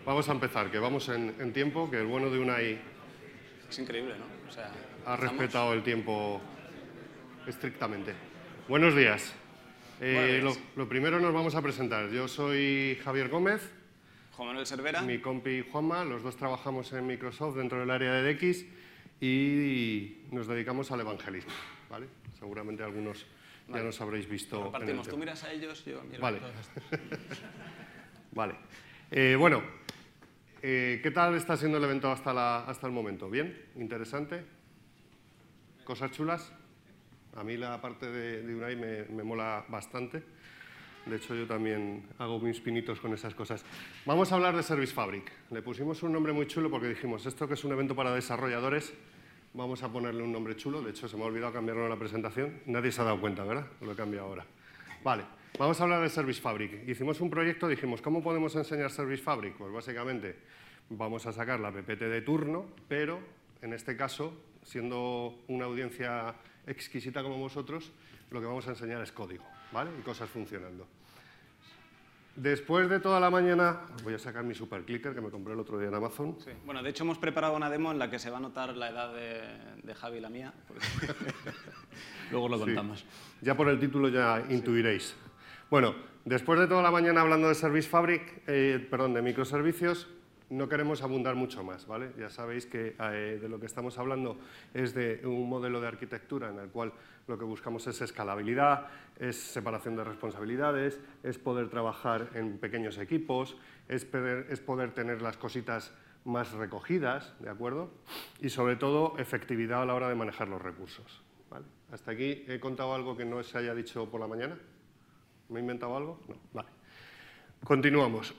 Vamos a empezar, que vamos en tiempo, que el bueno de Unai Es increíble, ¿no? O sea, ha respetado el tiempo estrictamente. Buenos días. Lo primero nos vamos a presentar. Yo soy Javier Gómez. Juan Manuel Cervera. Mi compi Juanma. Los dos trabajamos en Microsoft dentro del área de DX y nos dedicamos al evangelismo, ¿vale? Seguramente algunos ya nos habréis visto. Partimos, tú miras a ellos, yo miro vale. a todos estos. Vale. Bueno, ¿qué tal está siendo el evento hasta el momento? ¿Bien? ¿Interesante? ¿Cosas chulas? A mí la parte de Unai me mola bastante. De hecho, yo también hago mis pinitos con esas cosas. Vamos a hablar de Service Fabric. Le pusimos un nombre muy chulo porque dijimos, esto que es un evento para desarrolladores, vamos a ponerle un nombre chulo. De hecho, se me ha olvidado cambiarlo en la presentación. Nadie se ha dado cuenta, ¿verdad? Lo he cambiado ahora. Vale, vamos a hablar de Service Fabric. Hicimos un proyecto, dijimos, ¿cómo podemos enseñar Service Fabric? Pues básicamente vamos a sacar la PPT de turno, pero en este caso, siendo una audiencia exquisita como vosotros, lo que vamos a enseñar es código, ¿vale? Y cosas funcionando. Después de toda la mañana, voy a sacar mi super clicker que me compré el otro día en Amazon. Sí. Bueno, de hecho hemos preparado una demo en la que se va a notar la edad de Javi y la mía. Luego lo contamos. Sí. Ya por el título ya intuiréis. Bueno, después de toda la mañana hablando de Service Fabric, de microservicios, no queremos abundar mucho más, ¿vale? Ya sabéis que de lo que estamos hablando es de un modelo de arquitectura en el cual lo que buscamos es escalabilidad, es separación de responsabilidades, es poder trabajar en pequeños equipos, es poder tener las cositas más recogidas, ¿de acuerdo? Y sobre todo, efectividad a la hora de manejar los recursos, ¿vale? ¿Hasta aquí he contado algo que no se haya dicho por la mañana? ¿Me he inventado algo? No, vale. Continuamos.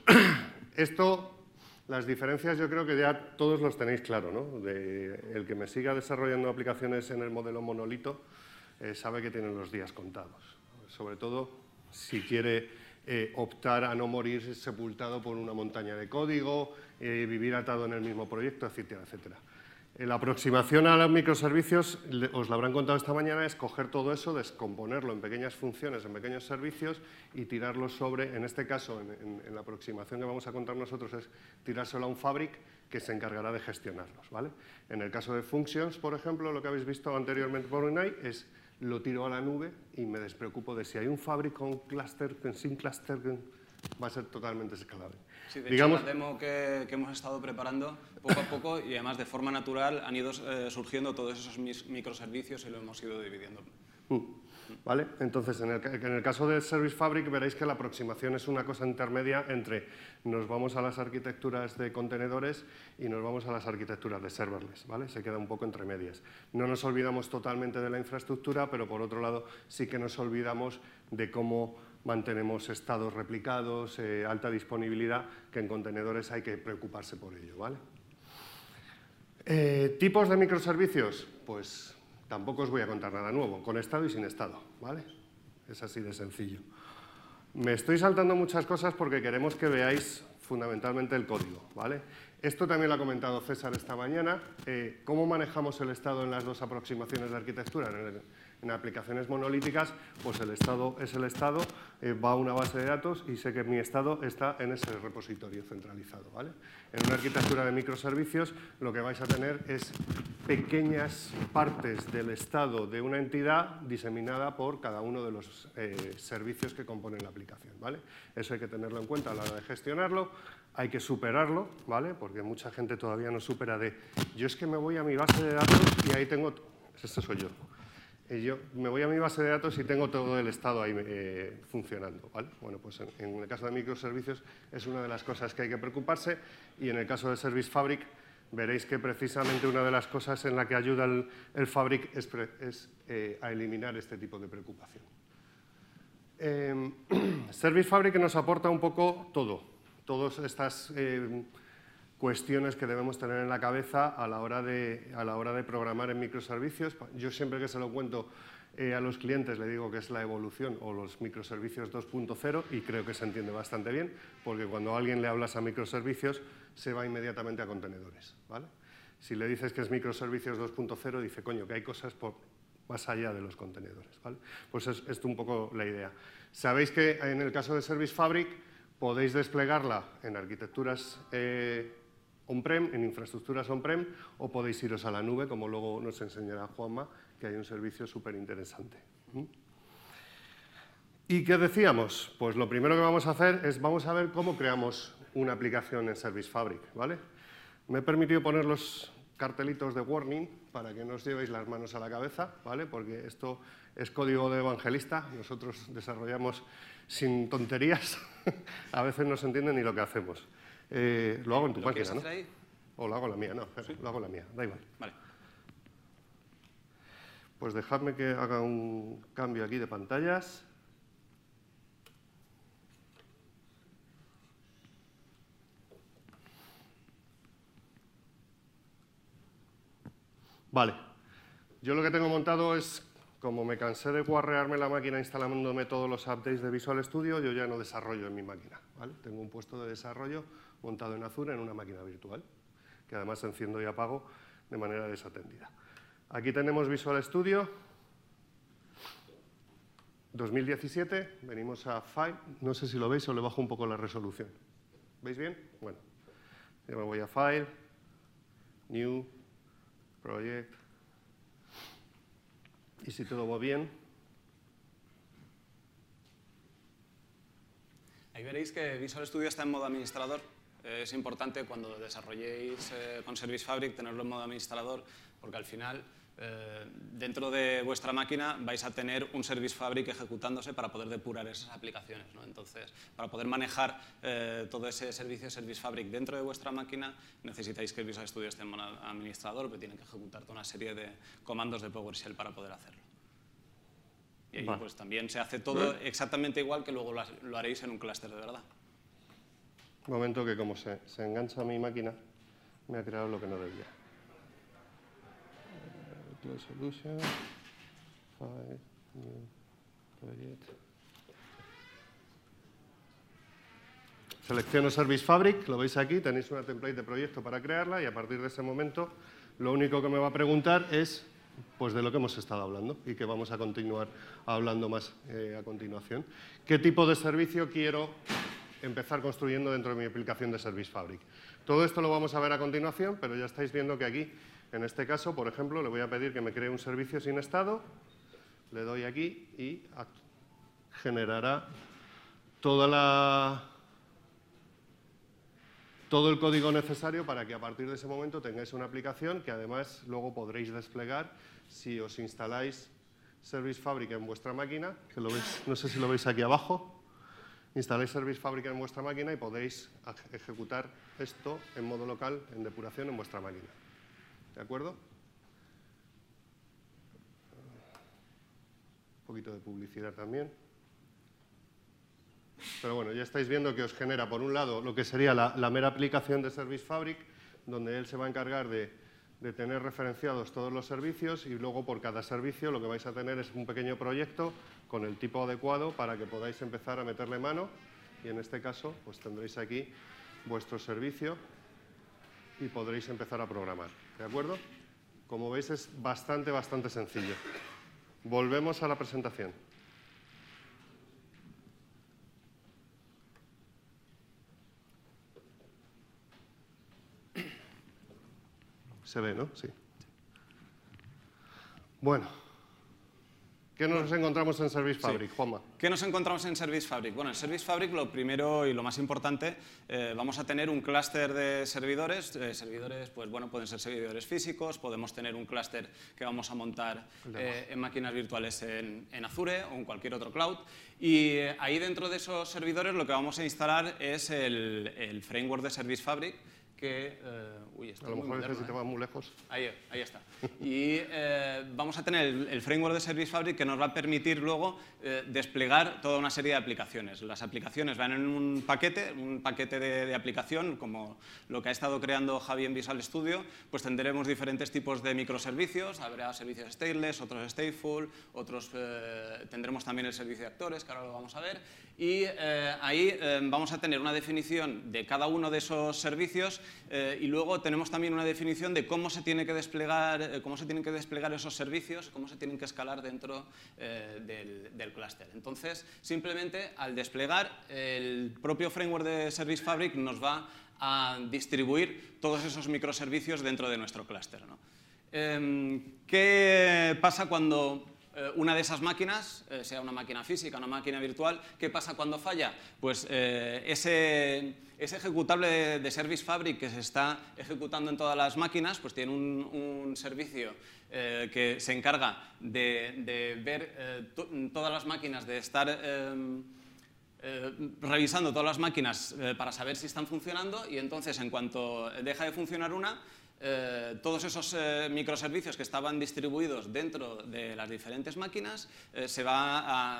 Las diferencias yo creo que ya todos los tenéis claro, ¿no? El que me siga desarrollando aplicaciones en el modelo monolito sabe que tienen los días contados. Sobre todo si quiere optar a no morir sepultado por una montaña de código, vivir atado en el mismo proyecto, etcétera, etcétera. La aproximación a los microservicios, os lo habrán contado esta mañana, es coger todo eso, descomponerlo en pequeñas funciones, en pequeños servicios y tirarlo sobre, en este caso, en la aproximación que vamos a contar nosotros, es tirárselo a un Fabric que se encargará de gestionarlos, ¿vale? En el caso de Functions, por ejemplo, lo que habéis visto anteriormente por Unai es lo tiro a la nube y me despreocupo de si hay un Fabric con cluster, sin cluster, va a ser totalmente escalable. Sí, de hecho, la demo que hemos estado preparando, poco a poco y además de forma natural, han ido surgiendo todos esos microservicios y lo hemos ido dividiendo. ¿Vale? Entonces, en el caso de Service Fabric veréis que la aproximación es una cosa intermedia entre nos vamos a las arquitecturas de contenedores y nos vamos a las arquitecturas de serverless, ¿vale? Se queda un poco entre medias. No nos olvidamos totalmente de la infraestructura, pero por otro lado sí que nos olvidamos de cómo mantenemos estados replicados, alta disponibilidad, que en contenedores hay que preocuparse por ello, ¿vale? ¿Tipos de microservicios? Pues tampoco os voy a contar nada nuevo, con estado y sin estado, ¿vale? Es así de sencillo. Me estoy saltando muchas cosas porque queremos que veáis fundamentalmente el código, ¿vale? Esto también lo ha comentado César esta mañana. ¿Cómo manejamos el estado en las dos aproximaciones de arquitectura? En aplicaciones monolíticas, pues el estado es el estado, va a una base de datos y sé que mi estado está en ese repositorio centralizado, ¿vale? En una arquitectura de microservicios lo que vais a tener es pequeñas partes del estado de una entidad diseminada por cada uno de los servicios que componen la aplicación, ¿vale? Eso hay que tenerlo en cuenta a la hora de gestionarlo, hay que superarlo, ¿vale? Porque mucha gente todavía no supera de yo es que me voy a mi base de datos y ahí tengo, este soy yo. Yo me voy a mi base de datos y tengo todo el estado ahí funcionando, ¿vale? Bueno, pues en el caso de microservicios es una de las cosas que hay que preocuparse y en el caso de Service Fabric veréis que precisamente una de las cosas en la que ayuda el Fabric es a eliminar este tipo de preocupación. Service Fabric nos aporta un poco todas estas cuestiones que debemos tener en la cabeza a la hora de programar en microservicios. Yo siempre que se lo cuento a los clientes le digo que es la evolución o los microservicios 2.0 y creo que se entiende bastante bien porque cuando a alguien le hablas a microservicios se va inmediatamente a contenedores, ¿vale? Si le dices que es microservicios 2.0 dice, coño, que hay cosas más allá de los contenedores, ¿vale? Pues es un poco la idea. Sabéis que en el caso de Service Fabric Podéis desplegarla en arquitecturas on-prem, en infraestructuras on-prem, o podéis iros a la nube, como luego nos enseñará Juanma, que hay un servicio súper interesante. ¿Y qué decíamos? Pues lo primero que vamos a hacer es, vamos a ver cómo creamos una aplicación en Service Fabric, ¿vale? Me he permitido poner los cartelitos de warning para que no os llevéis las manos a la cabeza, ¿vale? Porque esto es código de evangelista, nosotros desarrollamos sin tonterías, a veces no se entiende ni lo que hacemos. Lo hago en tu máquina, ¿no? Ahí? O lo hago en la mía, no, ¿sí? Lo hago en la mía, da igual. Vale. Pues dejadme que haga un cambio aquí de pantallas. Vale, yo lo que tengo montado es, como me cansé de guarrearme la máquina instalándome todos los updates de Visual Studio, yo ya no desarrollo en mi máquina, ¿vale? Tengo un puesto de desarrollo montado en Azure en una máquina virtual, que además enciendo y apago de manera desatendida. Aquí tenemos Visual Studio 2017, venimos a File, no sé si lo veis o le bajo un poco la resolución. ¿Veis bien? Bueno, yo me voy a File, New, Project, y si todo va bien. Ahí veréis que Visual Studio está en modo administrador. Es importante cuando desarrolléis con Service Fabric tenerlo en modo administrador, porque al final dentro de vuestra máquina vais a tener un Service Fabric ejecutándose para poder depurar esas aplicaciones, ¿no? Entonces, para poder manejar todo ese servicio Service Fabric dentro de vuestra máquina, necesitáis que el Visual Studio esté en modo administrador, porque tiene que ejecutar toda una serie de comandos de PowerShell para poder hacerlo. Y ahí pues también se hace todo exactamente igual que luego lo haréis en un clúster de verdad. Un momento que como se engancha a mi máquina, me ha creado lo que no debía. Close Solution, File, New, Project. Selecciono Service Fabric, lo veis aquí, tenéis una template de proyecto para crearla y a partir de ese momento lo único que me va a preguntar es pues de lo que hemos estado hablando y que vamos a continuar hablando más a continuación. ¿Qué tipo de servicio quiero empezar construyendo dentro de mi aplicación de Service Fabric? Todo esto lo vamos a ver a continuación, pero ya estáis viendo que aquí, en este caso, por ejemplo, le voy a pedir que me cree un servicio sin estado, le doy aquí y generará todo el código necesario para que a partir de ese momento tengáis una aplicación que además luego podréis desplegar si os instaláis Service Fabric en vuestra máquina, que lo veis, no sé si lo veis aquí abajo. Instaláis Service Fabric en vuestra máquina y podéis ejecutar esto en modo local, en depuración en vuestra máquina. ¿De acuerdo? Un poquito de publicidad también. Pero bueno, ya estáis viendo que os genera, por un lado, lo que sería la mera aplicación de Service Fabric, donde él se va a encargar de tener referenciados todos los servicios y luego por cada servicio lo que vais a tener es un pequeño proyecto con el tipo adecuado para que podáis empezar a meterle mano y en este caso pues tendréis aquí vuestro servicio y podréis empezar a programar. ¿De acuerdo? Como veis es bastante sencillo. Volvemos a la presentación. Se ve, ¿no? Sí. Bueno, ¿qué nos encontramos en Service Fabric, Juanma? ¿Qué nos encontramos en Service Fabric? Bueno, en Service Fabric lo primero y lo más importante, vamos a tener un clúster de servidores. Servidores, pues bueno, pueden ser servidores físicos, podemos tener un clúster que vamos a montar en máquinas virtuales en Azure o en cualquier otro cloud. Y ahí dentro de esos servidores lo que vamos a instalar es el framework de Service Fabric, que a lo mejor necesitaba muy lejos. Ahí está. Y vamos a tener el framework de Service Fabric que nos va a permitir luego desplegar toda una serie de aplicaciones. Las aplicaciones van en un paquete de aplicación, como lo que ha estado creando Javi en Visual Studio, pues tendremos diferentes tipos de microservicios, habrá servicios stateless, otros stateful, otros tendremos también el servicio de actores, que ahora lo vamos a ver, Y ahí vamos a tener una definición de cada uno de esos servicios y luego tenemos también una definición de cómo se tienen que desplegar esos servicios, cómo se tienen que escalar dentro del clúster. Entonces, simplemente al desplegar, el propio framework de Service Fabric nos va a distribuir todos esos microservicios dentro de nuestro clúster, ¿no? ¿Qué pasa cuando una de esas máquinas, sea una máquina física, una máquina virtual, qué pasa cuando falla? Pues ese ejecutable de Service Fabric que se está ejecutando en todas las máquinas, pues tiene un servicio que se encarga de ver todas las máquinas, de estar revisando todas las máquinas para saber si están funcionando, y entonces en cuanto deja de funcionar una, todos esos microservicios que estaban distribuidos dentro de las diferentes máquinas se van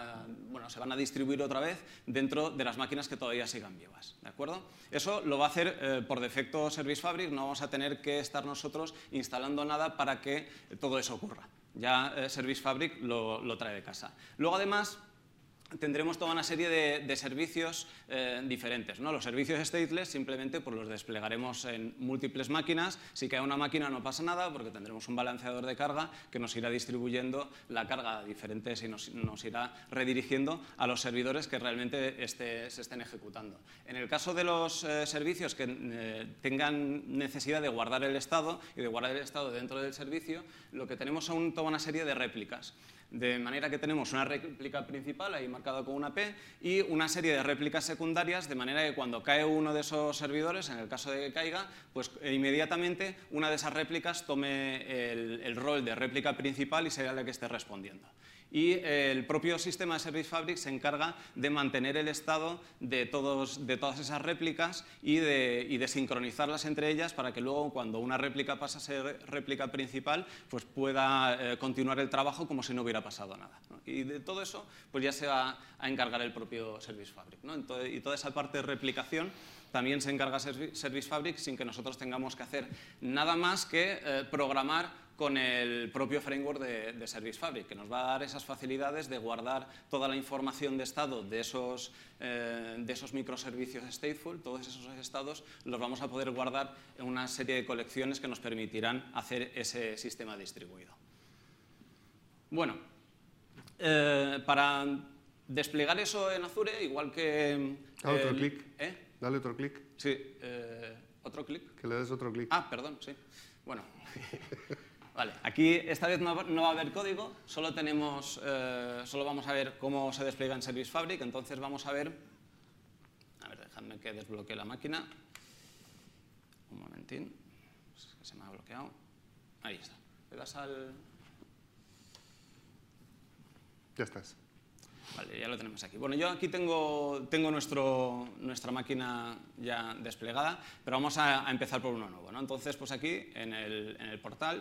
a distribuir otra vez dentro de las máquinas que todavía sigan vivas, ¿de acuerdo? Eso lo va a hacer por defecto Service Fabric, no vamos a tener que estar nosotros instalando nada para que todo eso ocurra. Ya Service Fabric lo trae de casa. Luego, además, tendremos toda una serie de servicios diferentes, ¿no? Los servicios stateless simplemente pues los desplegaremos en múltiples máquinas. Si cae una máquina no pasa nada porque tendremos un balanceador de carga que nos irá distribuyendo la carga a diferentes y nos irá redirigiendo a los servidores que realmente se estén ejecutando. En el caso de los servicios que tengan necesidad de guardar el estado y de guardar el estado dentro del servicio, lo que tenemos son toda una serie de réplicas. De manera que tenemos una réplica principal, ahí marcada con una P, y una serie de réplicas secundarias, de manera que cuando cae uno de esos servidores, en el caso de que caiga, pues inmediatamente una de esas réplicas tome el rol de réplica principal y será la que esté respondiendo. Y el propio sistema de Service Fabric se encarga de mantener el estado de todas esas réplicas y de sincronizarlas entre ellas para que luego, cuando una réplica pasa a ser réplica principal, pues pueda continuar el trabajo como si no hubiera pasado nada, ¿no? Y de todo eso pues ya se va a encargar el propio Service Fabric, ¿no? Y toda esa parte de replicación también se encarga Service Fabric sin que nosotros tengamos que hacer nada más que programar con el propio framework de Service Fabric, que nos va a dar esas facilidades de guardar toda la información de estado de esos microservicios stateful. Todos esos estados los vamos a poder guardar en una serie de colecciones que nos permitirán hacer ese sistema distribuido. Bueno, para desplegar eso en Azure, igual que... Dale otro clic. Dale otro clic. Sí, ¿otro clic? Que le des otro clic. Ah, perdón, sí. Bueno... Vale, aquí esta vez no va a haber código, solo vamos a ver cómo se despliega en Service Fabric. Entonces vamos a ver, dejadme que desbloquee la máquina, un momentín, es que se me ha bloqueado, ahí está, le das al... Ya estás. Vale, ya lo tenemos aquí. Bueno, yo aquí tengo nuestra máquina ya desplegada, pero vamos a empezar por uno nuevo, ¿no? Entonces, pues aquí en el portal,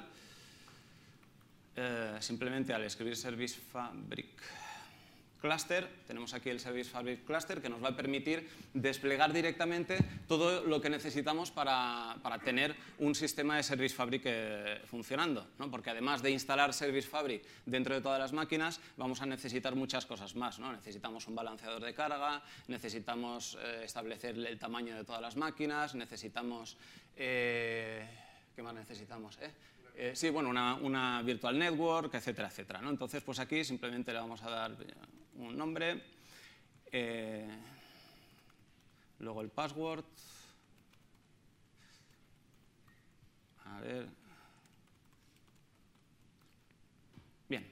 simplemente al escribir Service Fabric Cluster, tenemos aquí el Service Fabric Cluster que nos va a permitir desplegar directamente todo lo que necesitamos para tener un sistema de Service Fabric funcionando, ¿no? Porque además de instalar Service Fabric dentro de todas las máquinas, vamos a necesitar muchas cosas más, ¿no? Necesitamos un balanceador de carga, necesitamos establecer el tamaño de todas las máquinas, necesitamos... ¿qué más necesitamos? Sí, bueno, una virtual network, etcétera, etcétera, ¿no? Entonces, pues aquí simplemente le vamos a dar un nombre, luego el password, a ver, bien.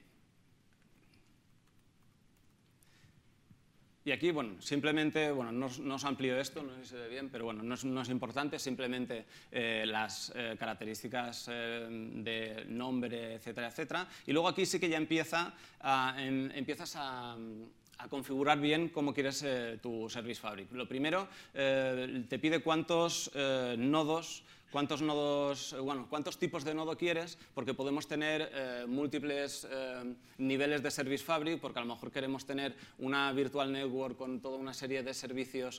Y aquí, bueno, simplemente, bueno, no os amplío esto, no sé si se ve bien, pero bueno, no es importante, simplemente las características de nombre, etcétera, etcétera. Y luego aquí sí que ya empiezas a configurar bien cómo quieres tu Service Fabric. Lo primero, te pide cuántos nodos cuántos nodos, bueno, cuántos tipos de nodo quieres, porque podemos tener múltiples niveles de Service Fabric, porque a lo mejor queremos tener una virtual network con toda una serie de servicios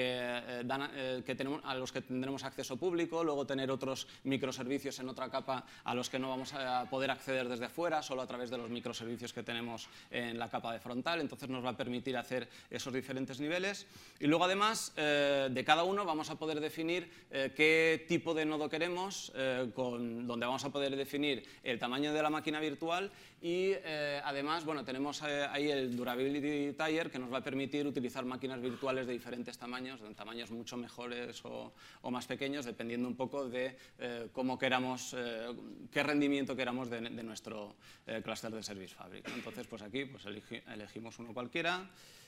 a los que tendremos acceso público, luego tener otros microservicios en otra capa a los que no vamos a poder acceder desde fuera, solo a través de los microservicios que tenemos en la capa de frontal. Entonces nos va a permitir hacer esos diferentes niveles. Y luego además de cada uno vamos a poder definir qué tipo de nodo queremos, donde vamos a poder definir el tamaño de la máquina virtual y además bueno, tenemos ahí el Durability Tier que nos va a permitir utilizar máquinas virtuales de diferentes tamaños, de tamaños mucho mejores o más pequeños, dependiendo un poco de cómo queramos, qué rendimiento queramos de nuestro clúster de Service Fabric, ¿no? Entonces pues aquí pues elegimos uno cualquiera,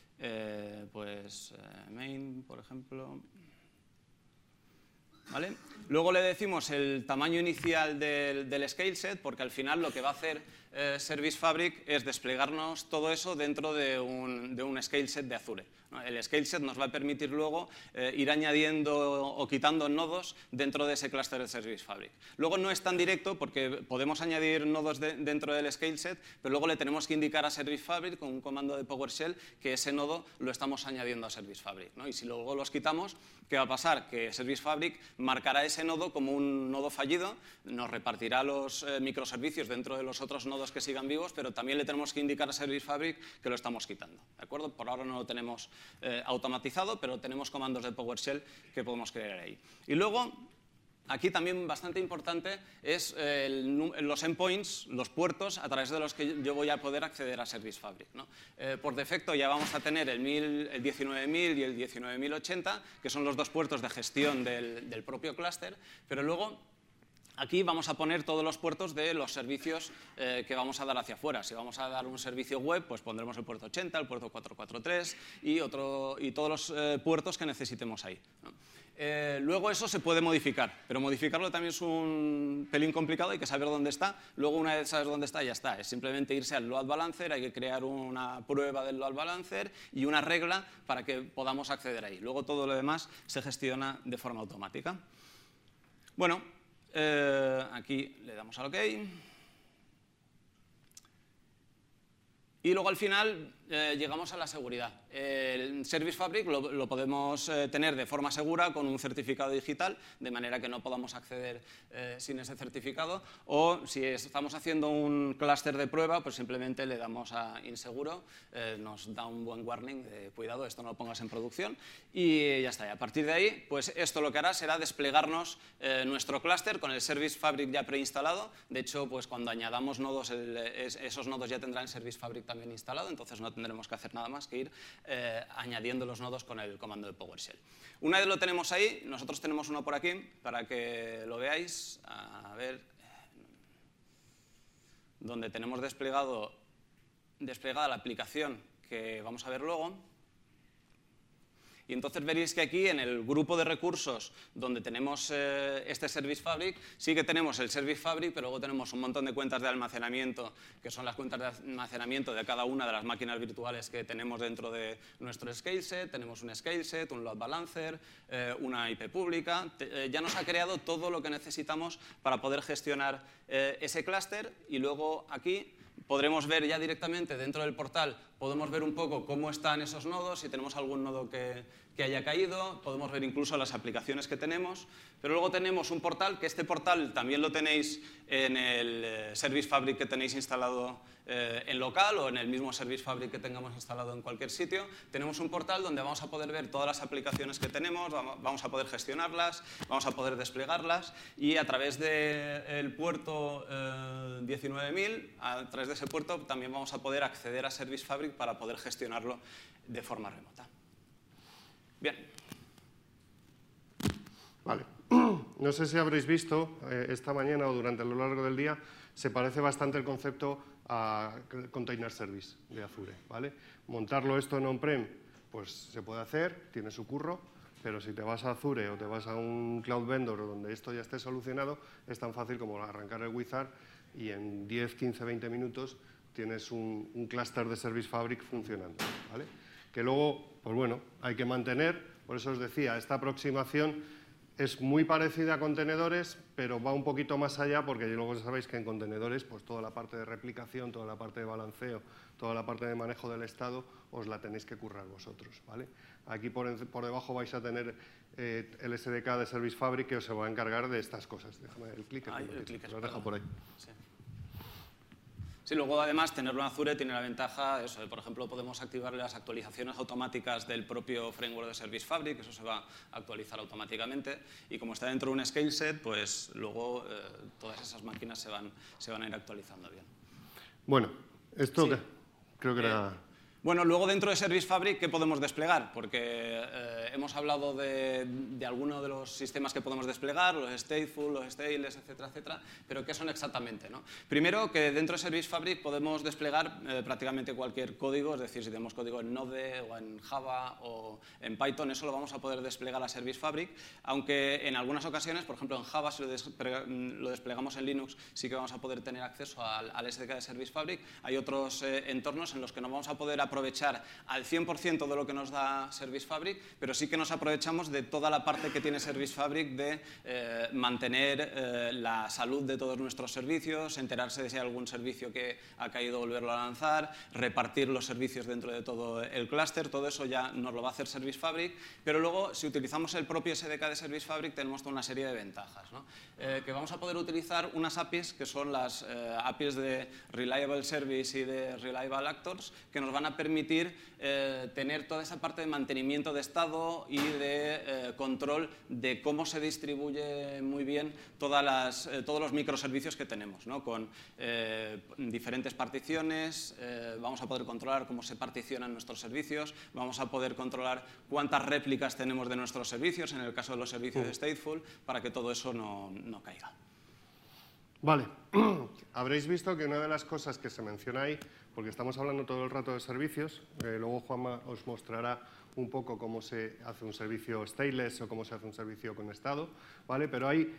main por ejemplo. ¿Vale? Luego le decimos el tamaño inicial del scale set, porque al final lo que va a hacer Service Fabric es desplegarnos todo eso dentro de un scale set de Azure, ¿no? El scale set nos va a permitir luego ir añadiendo o quitando nodos dentro de ese clúster de Service Fabric. Luego no es tan directo porque podemos añadir nodos dentro del scale set, pero luego le tenemos que indicar a Service Fabric con un comando de PowerShell que ese nodo lo estamos añadiendo a Service Fabric, ¿no? Y si luego los quitamos, ¿qué va a pasar? Que Service Fabric marcará ese nodo como un nodo fallido, nos repartirá los microservicios dentro de los otros nodos que sigan vivos, pero también le tenemos que indicar a Service Fabric que lo estamos quitando, ¿de acuerdo? Por ahora no lo tenemos automatizado, pero tenemos comandos de PowerShell que podemos crear ahí. Y luego, aquí también bastante importante es los endpoints, los puertos a través de los que yo voy a poder acceder a Service Fabric, ¿no? Por defecto ya vamos a tener el 19000 y el 19080, que son los dos puertos de gestión del propio clúster, pero luego aquí vamos a poner todos los puertos de los servicios que vamos a dar hacia afuera. Si vamos a dar un servicio web, pues pondremos el puerto 80, el puerto 443 y todos los puertos que necesitemos ahí, ¿no? Luego eso se puede modificar, pero modificarlo también es un pelín complicado, hay que saber dónde está. Luego una vez sabes dónde está, ya está. Es simplemente irse al load balancer, hay que crear una prueba del load balancer y una regla para que podamos acceder ahí. Luego todo lo demás se gestiona de forma automática. Bueno, aquí le damos al OK. Y luego al final llegamos a la seguridad. El Service Fabric lo podemos tener de forma segura con un certificado digital, de manera que no podamos acceder sin ese certificado. O si estamos haciendo un clúster de prueba, pues simplemente le damos a inseguro, nos da un buen warning de cuidado, esto no lo pongas en producción, y ya está. Y a partir de ahí, pues esto lo que hará será desplegarnos nuestro clúster con el Service Fabric ya preinstalado. De hecho, pues cuando añadamos nodos, esos nodos ya tendrán Service Fabric también instalado, entonces no tendremos que hacer nada más que ir añadiendo los nodos con el comando de PowerShell. Una vez lo tenemos ahí, nosotros tenemos uno por aquí para que lo veáis, a ver, donde tenemos desplegada la aplicación que vamos a ver luego. Y entonces veréis que aquí en el grupo de recursos donde tenemos este Service Fabric, sí que tenemos el Service Fabric, pero luego tenemos un montón de cuentas de almacenamiento, que son las cuentas de almacenamiento de cada una de las máquinas virtuales que tenemos dentro de nuestro scale set. Tenemos un scale set, un load balancer, una IP pública. Ya nos ha creado todo lo que necesitamos para poder gestionar ese clúster, y luego aquí podremos ver ya directamente dentro del portal, podemos ver un poco cómo están esos nodos, si tenemos algún nodo que haya caído, podemos ver incluso las aplicaciones que tenemos, pero luego tenemos un portal, que este portal también lo tenéis en el Service Fabric que tenéis instalado en local o en el mismo Service Fabric que tengamos instalado en cualquier sitio. Tenemos un portal donde vamos a poder ver todas las aplicaciones que tenemos, vamos a poder gestionarlas, vamos a poder desplegarlas, y a través del puerto 19000, a través de ese puerto también vamos a poder acceder a Service Fabric para poder gestionarlo de forma remota. Bien. Vale. No sé si habréis visto esta mañana o durante lo largo del día, se parece bastante el concepto a Container Service de Azure, ¿vale? Montarlo esto en on-prem, pues se puede hacer, tiene su curro, pero si te vas a Azure o te vas a un cloud vendor donde esto ya esté solucionado, es tan fácil como arrancar el wizard y en 10, 15, 20 minutos tienes un clúster de Service Fabric funcionando, ¿vale? Que luego, pues bueno, hay que mantener. Por eso os decía, esta aproximación es muy parecida a contenedores, pero va un poquito más allá porque luego sabéis que en contenedores pues toda la parte de replicación, toda la parte de balanceo, toda la parte de manejo del estado os la tenéis que currar vosotros, ¿vale? Aquí por debajo vais a tener el SDK de Service Fabric que os va a encargar de estas cosas. Déjame el clicker. Lo dejo por ahí. Sí. Sí, luego además tenerlo en Azure tiene la ventaja, eso, por ejemplo, podemos activarle las actualizaciones automáticas del propio framework de Service Fabric, eso se va a actualizar automáticamente, y como está dentro de un scale set, pues luego todas esas máquinas se van a ir actualizando bien. Bueno, esto Sí. creo que era... Bueno, luego dentro de Service Fabric, ¿qué podemos desplegar? Porque hemos hablado de algunos de los sistemas que podemos desplegar, los stateful, los stateless, etcétera, etcétera, pero ¿qué son exactamente, ¿no? Primero, que dentro de Service Fabric podemos desplegar prácticamente cualquier código, es decir, si tenemos código en Node o en Java o en Python, eso lo vamos a poder desplegar a Service Fabric, aunque en algunas ocasiones, por ejemplo en Java, si lo desplegamos en Linux, sí que vamos a poder tener acceso al SDK de Service Fabric. Hay otros entornos en los que no vamos a poder aprovechar al 100% de lo que nos da Service Fabric, pero sí que nos aprovechamos de toda la parte que tiene Service Fabric de mantener la salud de todos nuestros servicios, enterarse de si hay algún servicio que ha caído, volverlo a lanzar, repartir los servicios dentro de todo el clúster, todo eso ya nos lo va a hacer Service Fabric, pero luego si utilizamos el propio SDK de Service Fabric tenemos toda una serie de ventajas, ¿no? Que vamos a poder utilizar unas APIs que son las APIs de Reliable Service y de Reliable Actors, que nos van a permitir tener toda esa parte de mantenimiento de estado y de control de cómo se distribuye muy bien todos los microservicios que tenemos, ¿no? Con diferentes particiones, vamos a poder controlar cómo se particionan nuestros servicios, vamos a poder controlar cuántas réplicas tenemos de nuestros servicios, en el caso de los servicios de stateful, para que todo eso no caiga. Vale, habréis visto que una de las cosas que se menciona ahí, porque estamos hablando todo el rato de servicios, luego Juanma os mostrará un poco cómo se hace un servicio stateless o cómo se hace un servicio con estado, ¿vale? Pero hay,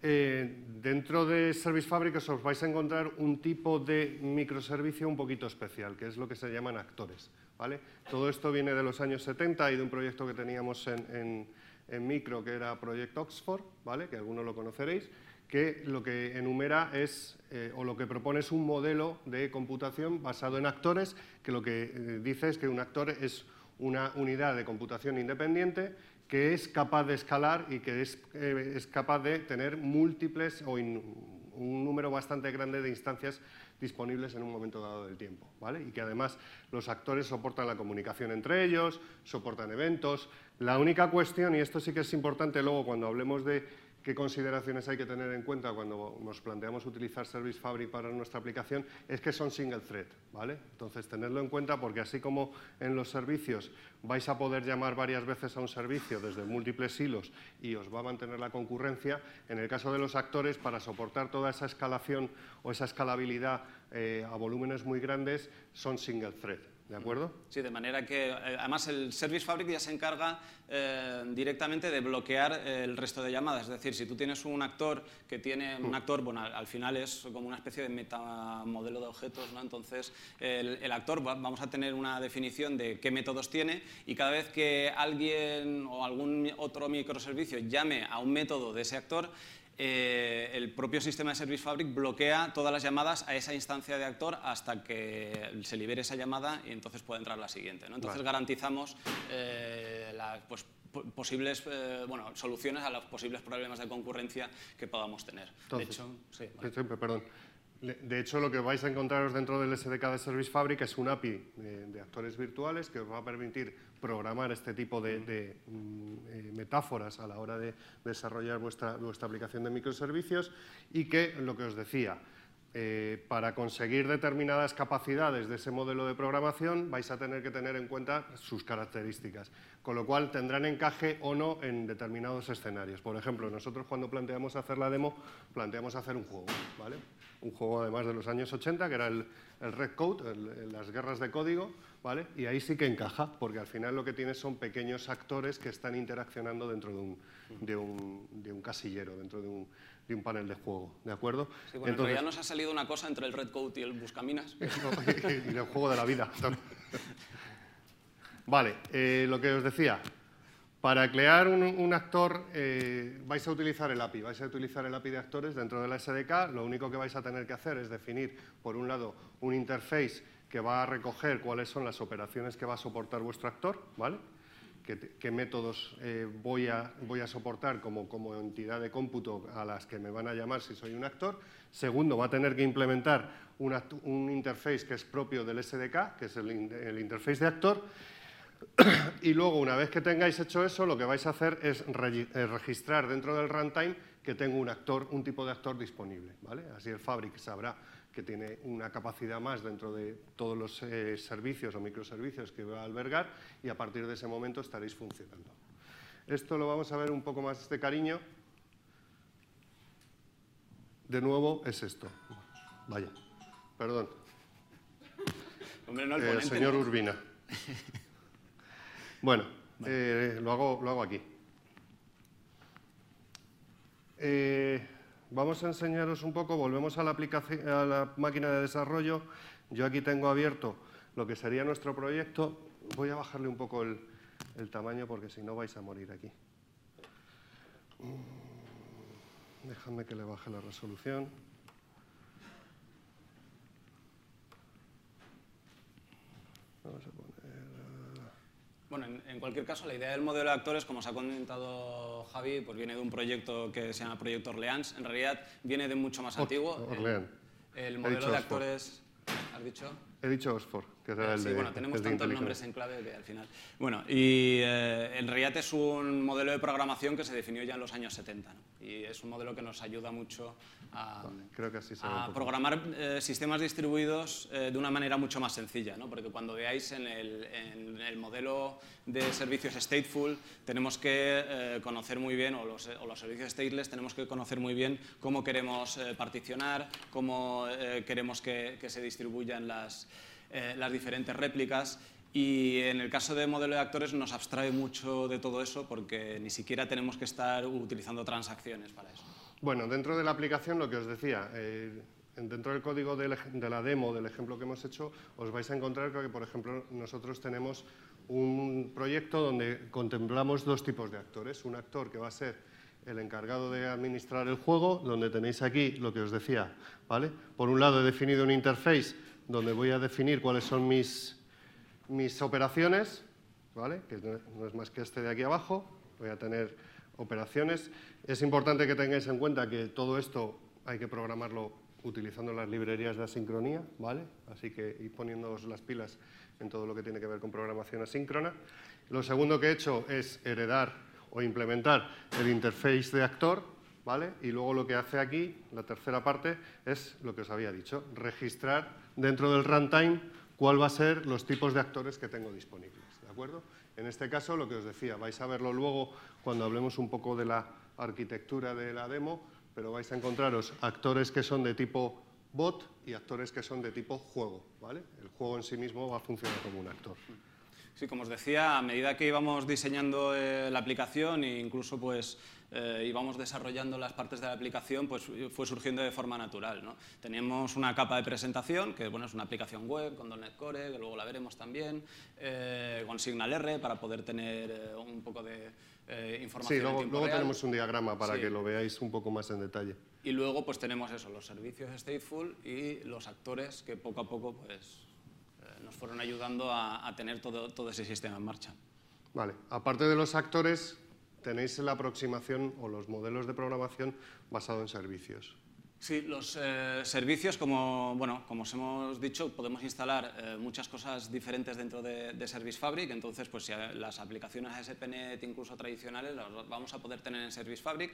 dentro de Service Fabric os vais a encontrar un tipo de microservicio un poquito especial, que es lo que se llaman actores, ¿vale? Todo esto viene de los años 70 y de un proyecto que teníamos en Micro, que era Project Oxford, ¿vale? Que algunos lo conoceréis, que lo que enumera es, o lo que propone es un modelo de computación basado en actores, que lo que dice es que un actor es una unidad de computación independiente que es capaz de escalar y que es capaz de tener múltiples o un número bastante grande de instancias disponibles en un momento dado del tiempo, ¿vale? Y que además los actores soportan la comunicación entre ellos, soportan eventos. La única cuestión, y esto sí que es importante luego cuando hablemos de qué consideraciones hay que tener en cuenta cuando nos planteamos utilizar Service Fabric para nuestra aplicación, es que son single thread, ¿vale? Entonces, tenerlo en cuenta porque así como en los servicios vais a poder llamar varias veces a un servicio desde múltiples hilos y os va a mantener la concurrencia, en el caso de los actores, para soportar toda esa escalación o esa escalabilidad a volúmenes muy grandes, son single thread. ¿De acuerdo? Sí, de manera que, además, el Service Fabric ya se encarga directamente de bloquear el resto de llamadas. Es decir, si tú tienes un actor que tiene un actor, bueno, al final es como una especie de metamodelo de objetos, ¿no? Entonces, el actor, vamos a tener una definición de qué métodos tiene y cada vez que alguien o algún otro microservicio llame a un método de ese actor, el propio sistema de Service Fabric bloquea todas las llamadas a esa instancia de actor hasta que se libere esa llamada y entonces puede entrar la siguiente, ¿no? Entonces garantizamos posibles soluciones a los posibles problemas de concurrencia que podamos tener. Entonces, de hecho, sí, vale. perdón. De hecho, lo que vais a encontraros dentro del SDK de Service Fabric es un API de actores virtuales que os va a permitir programar este tipo de metáforas a la hora de desarrollar vuestra aplicación de microservicios y que, lo que os decía, para conseguir determinadas capacidades de ese modelo de programación vais a tener que tener en cuenta sus características, con lo cual tendrán encaje o no en determinados escenarios. Por ejemplo, nosotros cuando planteamos hacer la demo, planteamos hacer un juego, ¿vale? Un juego además de los años 80, que era el Red Code, las guerras de código, ¿vale? Y ahí sí que encaja, porque al final lo que tienes son pequeños actores que están interaccionando dentro de un casillero, dentro de un panel de juego, ¿de acuerdo? Sí, bueno, entonces, en realidad nos ha salido una cosa entre el Red Code y el Buscaminas. Y el juego de la vida. Vale, lo que os decía, Para crear un actor vais a utilizar el API, de actores dentro de la SDK. Lo único que vais a tener que hacer es definir, por un lado, un interface que va a recoger cuáles son las operaciones que va a soportar vuestro actor, ¿vale? Qué métodos voy a soportar como entidad de cómputo a las que me van a llamar si soy un actor. Segundo, va a tener que implementar un interface que es propio del SDK, que es el interface de actor. Y luego, una vez que tengáis hecho eso, lo que vais a hacer es registrar dentro del runtime que tengo un tipo de actor disponible, ¿vale? Así el Fabric sabrá que tiene una capacidad más dentro de todos los servicios o microservicios que va a albergar, y a partir de ese momento estaréis funcionando. Esto lo vamos a ver un poco más de cariño. De nuevo es esto. Vaya, perdón. Hombre, no el ponente, señor ¿no? Urbina. Bueno, lo hago aquí. Vamos a enseñaros un poco, volvemos a la máquina de desarrollo. Yo aquí tengo abierto lo que sería nuestro proyecto. Voy a bajarle un poco el tamaño porque si no vais a morir aquí. Déjame que le baje la resolución. Vamos a poner... Bueno, en cualquier caso, la idea del modelo de actores, como os ha comentado Javi, pues viene de un proyecto que se llama Proyecto Orleans. En realidad viene de mucho más antiguo. Orleans. El modelo de actores... ¿Has dicho? He dicho Oxford, que era el sí, de... bueno, tenemos el de tantos nombres en clave que al final... Bueno, y en realidad es un modelo de programación que se definió ya en los años 70, ¿no? Y es un modelo que nos ayuda mucho a, creo que así se ve un poco. programar sistemas distribuidos de una manera mucho más sencilla, ¿no? Porque cuando veáis en el modelo de servicios stateful tenemos que conocer muy bien, o los servicios stateless tenemos que conocer muy bien cómo queremos particionar, cómo queremos que se distribuyan las diferentes réplicas, y en el caso de modelo de actores nos abstrae mucho de todo eso porque ni siquiera tenemos que estar utilizando transacciones para eso. Bueno, dentro de la aplicación, lo que os decía, dentro del código de la demo, del ejemplo que hemos hecho, os vais a encontrar que, por ejemplo, nosotros tenemos un proyecto donde contemplamos dos tipos de actores. Un actor que va a ser el encargado de administrar el juego, donde tenéis aquí lo que os decía, ¿vale? Por un lado he definido un interface donde voy a definir cuáles son mis operaciones, ¿vale? Que no es más que este de aquí abajo. Voy a tener operaciones. Es importante que tengáis en cuenta que todo esto hay que programarlo utilizando las librerías de asincronía, ¿vale? Así que ir poniéndoos las pilas en todo lo que tiene que ver con programación asíncrona. Lo segundo que he hecho es heredar o implementar el interface de actor, ¿vale? Y luego lo que hace aquí, la tercera parte, es lo que os había dicho, registrar dentro del runtime cuál va a ser los tipos de actores que tengo disponibles, ¿de acuerdo? En este caso, lo que os decía, vais a verlo luego cuando hablemos un poco de la arquitectura de la demo, pero vais a encontraros actores que son de tipo bot y actores que son de tipo juego, ¿vale? El juego en sí mismo va a funcionar como un actor. Sí, como os decía, a medida que íbamos diseñando la aplicación e incluso pues, íbamos desarrollando las partes de la aplicación, pues fue surgiendo de forma natural, ¿no? Teníamos una capa de presentación, que bueno, es una aplicación web con .NET Core, que luego la veremos también, con SignalR para poder tener un poco de información. Sí, luego tenemos un diagrama para sí, que lo veáis un poco más en detalle. Y luego pues tenemos eso, los servicios stateful y los actores que poco a poco pues, nos fueron ayudando a tener todo ese sistema en marcha. Vale, aparte de los actores, tenéis la aproximación o los modelos de programación basado en servicios. Sí, los servicios, como os hemos dicho, podemos instalar muchas cosas diferentes dentro de Service Fabric. Entonces, pues las aplicaciones ASP.NET, incluso tradicionales, las vamos a poder tener en Service Fabric.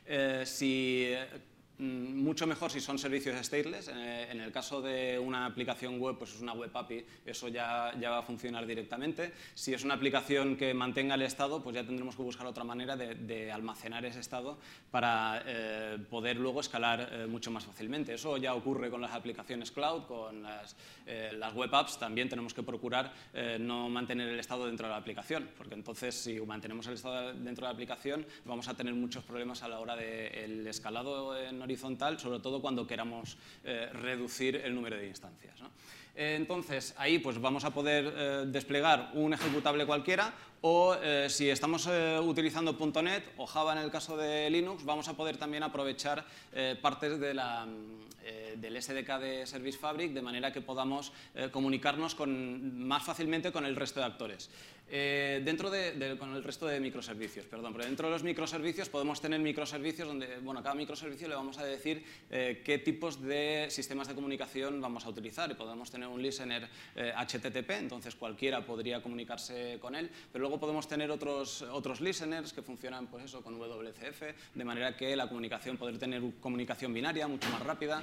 Mucho mejor si son servicios stateless. En el caso de una aplicación web, pues es una web API, eso ya va a funcionar directamente. Si es una aplicación que mantenga el estado, pues ya tendremos que buscar otra manera de almacenar ese estado para poder luego escalar mucho más fácilmente. Eso ya ocurre con las aplicaciones cloud, con las web apps. También tenemos que procurar no mantener el estado dentro de la aplicación, porque entonces si mantenemos el estado dentro de la aplicación vamos a tener muchos problemas a la hora del escalado en horizontal, sobre todo cuando queramos reducir el número de instancias, ¿no? Entonces, ahí pues vamos a poder desplegar un ejecutable cualquiera, o si estamos utilizando .NET o Java en el caso de Linux, vamos a poder también aprovechar partes de del SDK de Service Fabric, de manera que podamos comunicarnos más fácilmente con el resto de actores. Con el resto de microservicios, perdón, pero dentro de los microservicios podemos tener microservicios donde, bueno, a cada microservicio le vamos a decir qué tipos de sistemas de comunicación vamos a utilizar, y podemos tener un listener HTTP, entonces cualquiera podría comunicarse con él, pero luego podemos tener otros listeners que funcionan, pues eso, con WCF, de manera que la comunicación, poder tener comunicación binaria mucho más rápida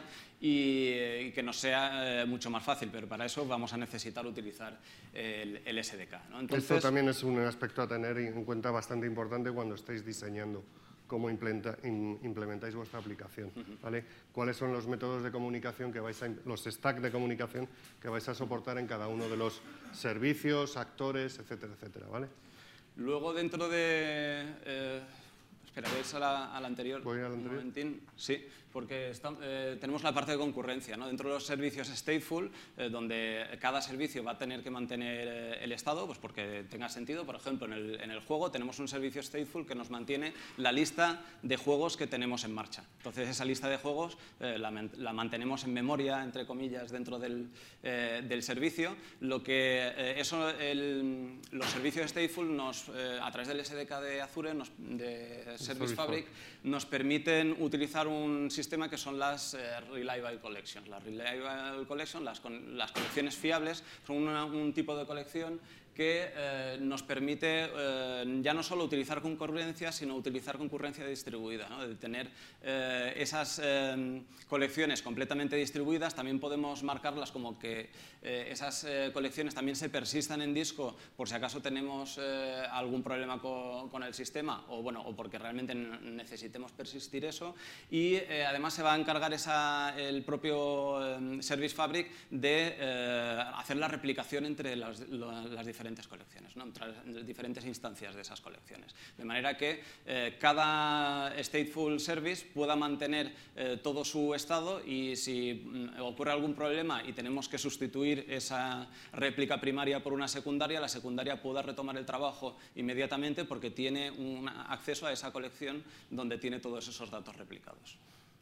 y que nos sea mucho más fácil, pero para eso vamos a necesitar utilizar el SDK, ¿no? Entonces, esto también es un aspecto a tener en cuenta bastante importante cuando estéis diseñando cómo implementáis vuestra aplicación, ¿vale? ¿Cuáles son los métodos de comunicación los stacks de comunicación que vais a soportar en cada uno de los servicios, actores, etcétera, etcétera, ¿vale? Luego dentro de... espera, ¿veis a la anterior? ¿Voy a la anterior? Un momentín. Sí, porque tenemos la parte de concurrencia, ¿no? Dentro de los servicios stateful, donde cada servicio va a tener que mantener el estado, pues porque tenga sentido. Por ejemplo, en el juego tenemos un servicio stateful que nos mantiene la lista de juegos que tenemos en marcha. Entonces, esa lista de juegos la mantenemos en memoria, entre comillas, dentro del servicio. Lo que los servicios stateful a través del SDK de Azure, de Service Fabric, nos permiten utilizar un sistema que son las Reliable Collections. Las Reliable Collections, las colecciones fiables, son un tipo de colección que nos permite ya no solo utilizar concurrencia, sino utilizar concurrencia distribuida, ¿no? De tener esas colecciones completamente distribuidas. También podemos marcarlas como que esas colecciones también se persistan en disco por si acaso tenemos algún problema con el sistema, o porque realmente necesitemos persistir eso. Y además se va a encargar el propio Service Fabric de hacer la replicación entre las diferentes colecciones, ¿no? Entre las diferentes instancias de esas colecciones. De manera que cada stateful service pueda mantener todo su estado, y si ocurre algún problema y tenemos que sustituir esa réplica primaria por una secundaria, la secundaria pueda retomar el trabajo inmediatamente porque tiene un acceso a esa colección donde tiene todos esos datos replicados.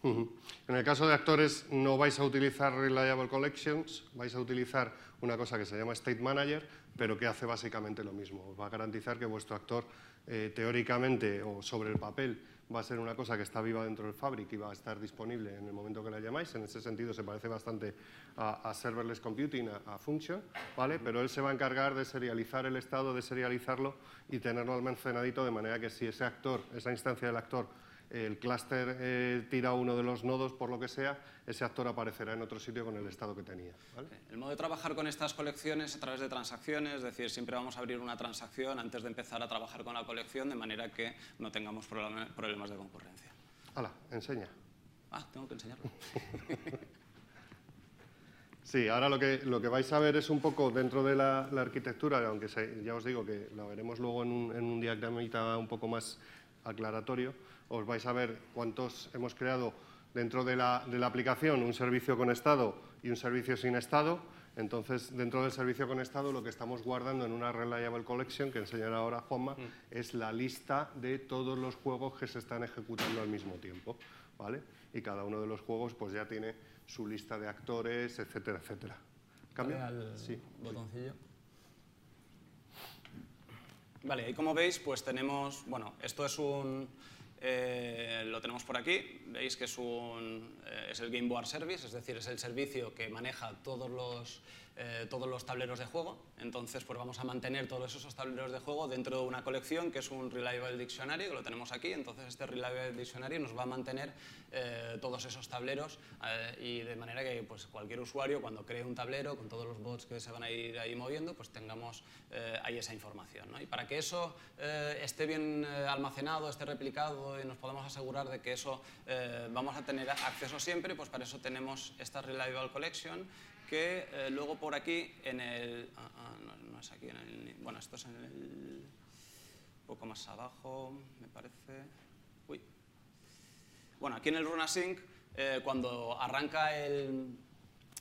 En el caso de actores no vais a utilizar Reliable Collections, vais a utilizar una cosa que se llama State Manager, pero que hace básicamente lo mismo. Os va a garantizar que vuestro actor, teóricamente o sobre el papel, va a ser una cosa que está viva dentro del Fabric y va a estar disponible en el momento que la llamáis. En ese sentido se parece bastante a Serverless Computing, a Function, ¿vale? Pero él se va a encargar de serializar el estado, de serializarlo y tenerlo almacenadito, de manera que si ese actor, esa instancia del actor, el clúster tira uno de los nodos por lo que sea, ese actor aparecerá en otro sitio con el estado que tenía, ¿vale? El modo de trabajar con estas colecciones a través de transacciones, es decir, siempre vamos a abrir una transacción antes de empezar a trabajar con la colección, de manera que no tengamos problemas de concurrencia. Hala, enseña. Ah, tengo que enseñarlo. Sí, ahora lo que vais a ver es un poco dentro de la arquitectura, aunque ya os digo que la veremos luego en un diagramita un poco más aclaratorio. Os vais a ver cuántos hemos creado dentro de la aplicación, un servicio con estado y un servicio sin estado. Entonces, dentro del servicio con estado, lo que estamos guardando en una Reliable Collection, que enseñará ahora Juanma, es la lista de todos los juegos que se están ejecutando al mismo tiempo, ¿vale? Y cada uno de los juegos pues ya tiene su lista de actores, etcétera, etcétera. ¿Cambia? Sí. Botoncillo. Vale, y como veis, pues tenemos, bueno, esto es lo tenemos por aquí, veis que es el Game Board Service, es decir, es el servicio que maneja todos los tableros de juego. Entonces, pues vamos a mantener todos esos tableros de juego dentro de una colección que es un Reliable Dictionary, que lo tenemos aquí. Entonces, este Reliable Dictionary nos va a mantener todos esos tableros, y de manera que pues, cualquier usuario, cuando cree un tablero con todos los bots que se van a ir ahí moviendo, pues tengamos ahí esa información, ¿no? Y para que eso esté bien almacenado, esté replicado y nos podamos asegurar de que eso vamos a tener acceso siempre, pues para eso tenemos esta Reliable Collection, que luego por aquí en el... no es aquí, bueno, esto es en el... un poco más abajo, me parece... Uy. Bueno, aquí en el Run Async, cuando arranca el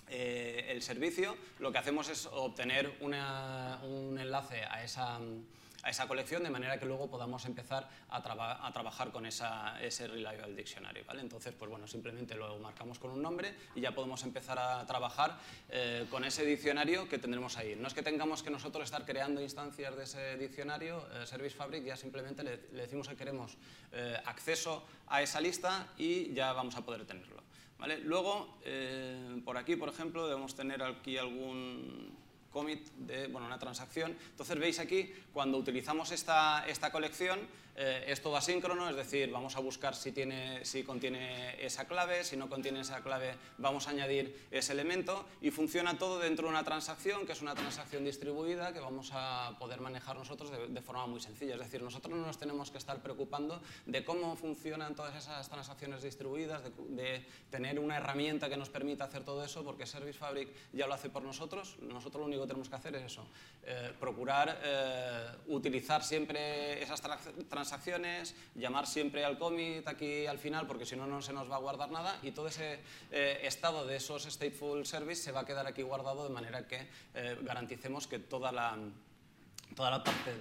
el servicio, lo que hacemos es obtener un enlace a esa colección, de manera que luego podamos empezar a trabajar con ese Reliable Dictionary, ¿vale? Entonces, pues bueno, simplemente lo marcamos con un nombre y ya podemos empezar a trabajar con ese diccionario que tendremos ahí. No es que tengamos que nosotros estar creando instancias de ese diccionario, Service Fabric, ya simplemente le decimos que queremos acceso a esa lista y ya vamos a poder tenerlo, ¿vale? Luego, por aquí, por ejemplo, debemos tener aquí algún commit de una transacción. Entonces veis aquí, cuando utilizamos esta colección, es todo asíncrono, es decir, vamos a buscar si contiene esa clave, si no contiene esa clave vamos a añadir ese elemento y funciona todo dentro de una transacción, que es una transacción distribuida que vamos a poder manejar nosotros de forma muy sencilla. Es decir, nosotros no nos tenemos que estar preocupando de cómo funcionan todas esas transacciones distribuidas, de tener una herramienta que nos permita hacer todo eso, porque Service Fabric ya lo hace por nosotros. Nosotros lo único que tenemos que hacer es eso, procurar utilizar siempre esas transacciones, llamar siempre al commit aquí al final, porque si no, no se nos va a guardar nada, y todo ese estado de esos stateful service se va a quedar aquí guardado, de manera que garanticemos que toda la parte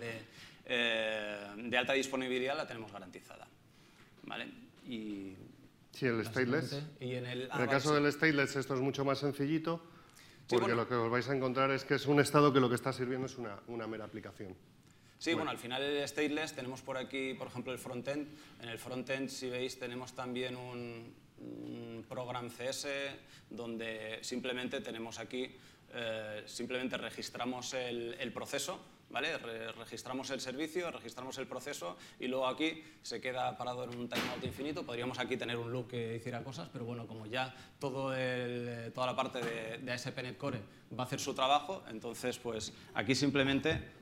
de alta disponibilidad la tenemos garantizada, ¿vale? Y sí, el stateless. Y en el caso del stateless esto es mucho más sencillito, porque lo que os vais a encontrar es que es un estado que lo que está sirviendo es una mera aplicación. Sí, bueno, al final el stateless tenemos por aquí, por ejemplo, el frontend. En el frontend, si veis, tenemos también un program CS donde simplemente tenemos aquí, simplemente registramos el proceso, ¿vale? Registramos el servicio, registramos el proceso y luego aquí se queda parado en un timeout infinito. Podríamos aquí tener un loop que hiciera cosas, pero bueno, como ya toda la parte de ASP.NET Core va a hacer su trabajo, entonces pues aquí simplemente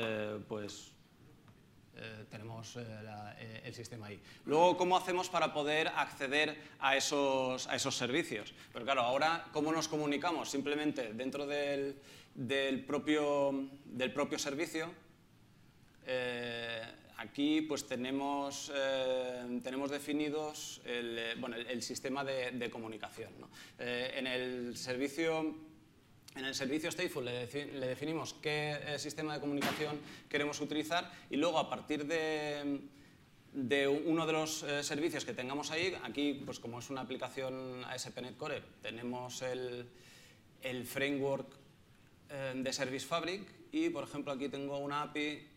tenemos el sistema ahí. Luego, ¿cómo hacemos para poder acceder a esos servicios? Pero claro, ahora, ¿cómo nos comunicamos? Simplemente dentro del propio servicio, aquí pues tenemos definidos el sistema de comunicación, ¿no? En el servicio stateful le definimos qué sistema de comunicación queremos utilizar y luego a partir de uno de los servicios que tengamos ahí, aquí pues como es una aplicación ASP.NET Core, tenemos el framework de Service Fabric y por ejemplo aquí tengo una API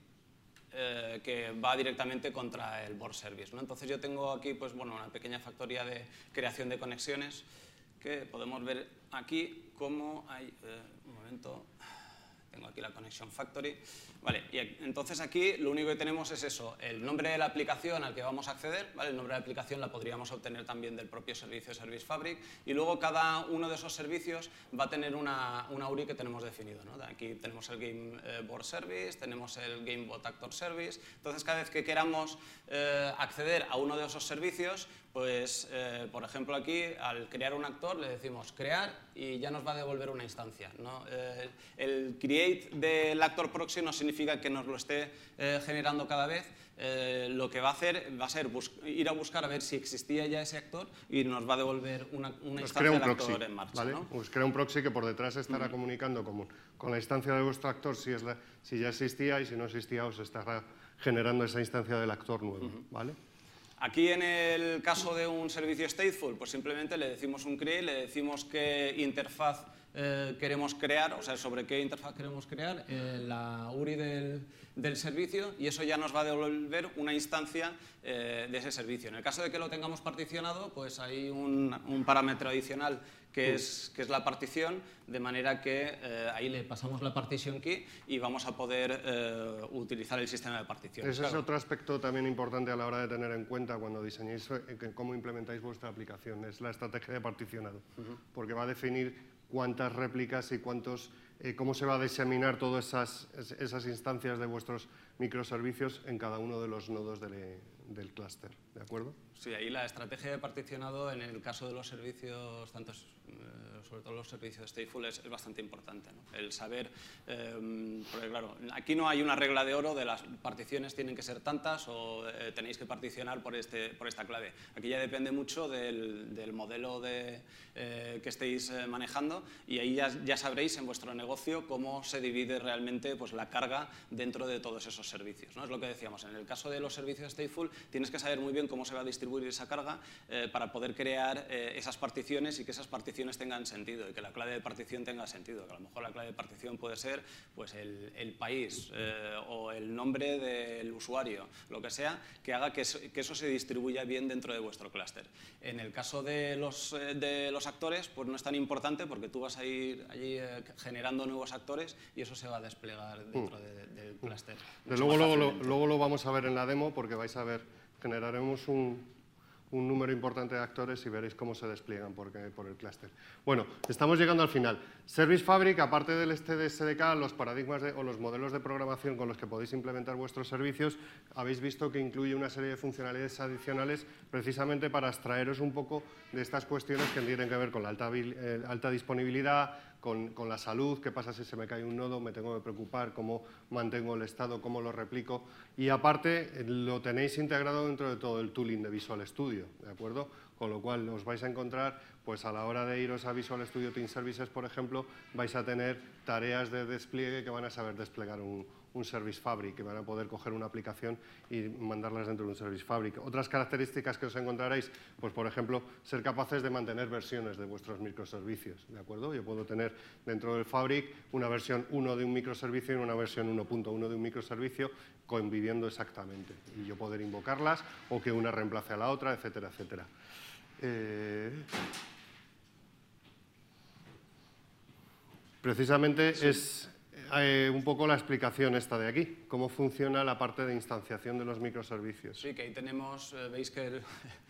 que va directamente contra el Board Service, ¿no? Entonces yo tengo aquí pues una pequeña factoría de creación de conexiones que podemos ver aquí cómo hay, un momento, tengo aquí la Connection Factory, vale, y entonces aquí lo único que tenemos es eso, el nombre de la aplicación al que vamos a acceder, ¿vale? El nombre de la aplicación la podríamos obtener también del propio servicio Service Fabric y luego cada uno de esos servicios va a tener una URI que tenemos definido, ¿no? Aquí tenemos el Game Board Service, tenemos el Game Board Actor Service, entonces cada vez que queramos acceder a uno de esos servicios, pues por ejemplo aquí al crear un actor le decimos crear y ya nos va a devolver una instancia, ¿no? El create del actor proxy no significa que nos lo esté generando cada vez, lo que va a hacer va a ser ir a buscar a ver si existía ya ese actor y nos va a devolver una instancia del actor en marcha, ¿vale? ¿no? Os crea un proxy que por detrás estará comunicando con la instancia de vuestro actor si ya existía, y si no existía os estará generando esa instancia del actor nuevo, ¿vale? Aquí en el caso de un servicio stateful, pues simplemente le decimos un create, le decimos qué interfaz queremos crear, o sea, sobre qué interfaz queremos crear, la URI del servicio, y eso ya nos va a devolver una instancia de ese servicio. En el caso de que lo tengamos particionado, pues hay un parámetro adicional que es la partición, de manera que ahí le pasamos la partition key y vamos a poder utilizar el sistema de partición. Ese es otro aspecto también importante a la hora de tener en cuenta cuando diseñéis cómo implementáis vuestra aplicación, es la estrategia de particionado, porque va a definir cuántas réplicas y cuántos cómo se va a diseminar todas esas instancias de vuestros microservicios en cada uno de los nodos del clúster, ¿de acuerdo? Sí, ahí la estrategia de particionado en el caso de los servicios, sobre todo los servicios stateful, es bastante importante, ¿no? El saber, porque claro, aquí no hay una regla de oro de las particiones tienen que ser tantas o tenéis que particionar por esta clave. Aquí ya depende mucho del modelo que estéis manejando y ahí ya sabréis en vuestro negocio cómo se divide realmente pues, la carga dentro de todos esos servicios, ¿no? Es lo que decíamos, en el caso de los servicios stateful tienes que saber muy bien cómo se va a distribuir esa carga para poder crear esas particiones y que esas particiones tengan sentido y que la clave de partición tenga sentido. Que a lo mejor la clave de partición puede ser pues, el país o el nombre del usuario, lo que sea, que haga que eso se distribuya bien dentro de vuestro clúster. En el caso de los actores, pues no es tan importante porque tú vas a ir allí generando nuevos actores y eso se va a desplegar dentro del clúster. Luego lo vamos a ver en la demo porque vais a ver, generaremos un número importante de actores y veréis cómo se despliegan por el clúster. Bueno, estamos llegando al final. Service Fabric, aparte del de SDK, los paradigmas o los modelos de programación con los que podéis implementar vuestros servicios, habéis visto que incluye una serie de funcionalidades adicionales precisamente para abstraeros un poco de estas cuestiones que tienen que ver con la alta disponibilidad, con la salud, qué pasa si se me cae un nodo, me tengo que preocupar, cómo mantengo el estado, cómo lo replico. Y aparte, lo tenéis integrado dentro de todo el tooling de Visual Studio, ¿de acuerdo? Con lo cual, os vais a encontrar, pues a la hora de iros a Visual Studio Team Services, por ejemplo, vais a tener tareas de despliegue que van a saber desplegar un Service Fabric, que van a poder coger una aplicación y mandarlas dentro de un Service Fabric. Otras características que os encontraréis, pues por ejemplo, ser capaces de mantener versiones de vuestros microservicios, ¿de acuerdo? Yo puedo tener dentro del Fabric una versión 1 de un microservicio y una versión 1.1 de un microservicio conviviendo exactamente. Y yo poder invocarlas o que una reemplace a la otra, etcétera, etcétera. Precisamente es un poco la explicación esta de aquí, cómo funciona la parte de instanciación de los microservicios. Sí, que ahí tenemos, veis que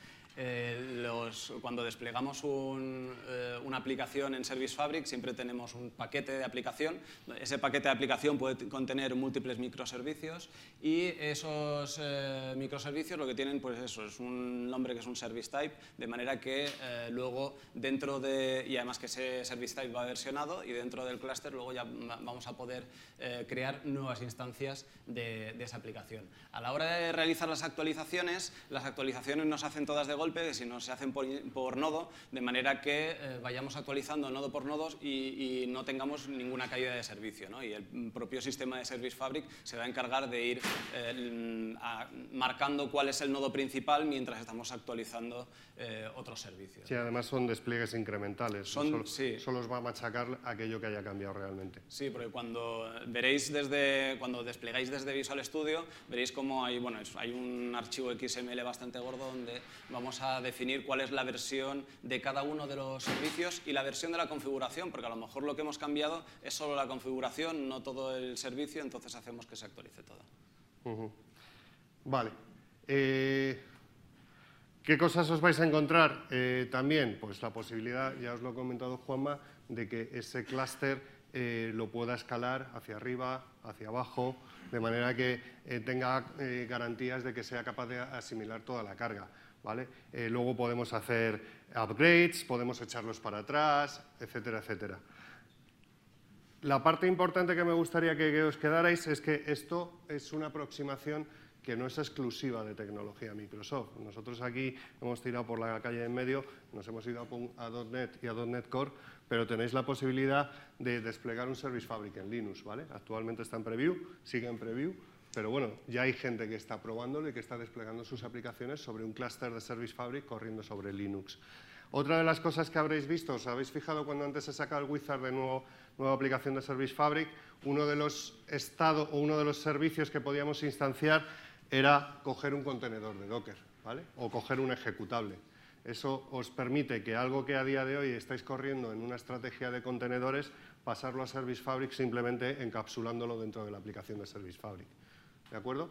cuando desplegamos una aplicación en Service Fabric siempre tenemos un paquete de aplicación. Ese paquete de aplicación puede contener múltiples microservicios y esos microservicios lo que tienen pues eso, es un nombre que es un service type, de manera que luego dentro y además que ese service type va versionado y dentro del clúster luego ya vamos a poder crear nuevas instancias de esa aplicación. A la hora de realizar las actualizaciones no se hacen todas de golpe, sino se hacen por nodo, de manera que vayamos actualizando nodo por nodo y no tengamos ninguna caída de servicio, ¿no? Y el propio sistema de Service Fabric se va a encargar de ir marcando cuál es el nodo principal mientras estamos actualizando otros servicios. Sí, además son despliegues incrementales, solo os va a machacar aquello que haya cambiado realmente. Sí, porque cuando desplegáis desde Visual Studio, veréis cómo hay un archivo XML bastante gordo donde vamos a definir cuál es la versión de cada uno de los servicios y la versión de la configuración, porque a lo mejor lo que hemos cambiado es solo la configuración, no todo el servicio, entonces hacemos que se actualice todo. Vale. ¿Qué cosas os vais a encontrar? También, pues la posibilidad, ya os lo ha comentado Juanma, de que ese clúster lo pueda escalar hacia arriba, hacia abajo, de manera que tenga garantías de que sea capaz de asimilar toda la carga, ¿vale? Luego podemos hacer upgrades, podemos echarlos para atrás, etcétera, etcétera. La parte importante que me gustaría que os quedarais es que esto es una aproximación que no es exclusiva de tecnología Microsoft. Nosotros aquí hemos tirado por la calle de en medio, nos hemos ido a .NET y a .NET Core, pero tenéis la posibilidad de desplegar un Service Fabric en Linux, ¿vale? Actualmente está en preview, sigue en preview, pero bueno, ya hay gente que está probándolo y que está desplegando sus aplicaciones sobre un clúster de Service Fabric corriendo sobre Linux. Otra de las cosas que habréis visto, os habéis fijado cuando antes se saca el wizard de nueva aplicación de Service Fabric, uno de los servicios que podíamos instanciar era coger un contenedor de Docker, ¿vale? O coger un ejecutable. Eso os permite que algo que a día de hoy estáis corriendo en una estrategia de contenedores, pasarlo a Service Fabric simplemente encapsulándolo dentro de la aplicación de Service Fabric. ¿De acuerdo?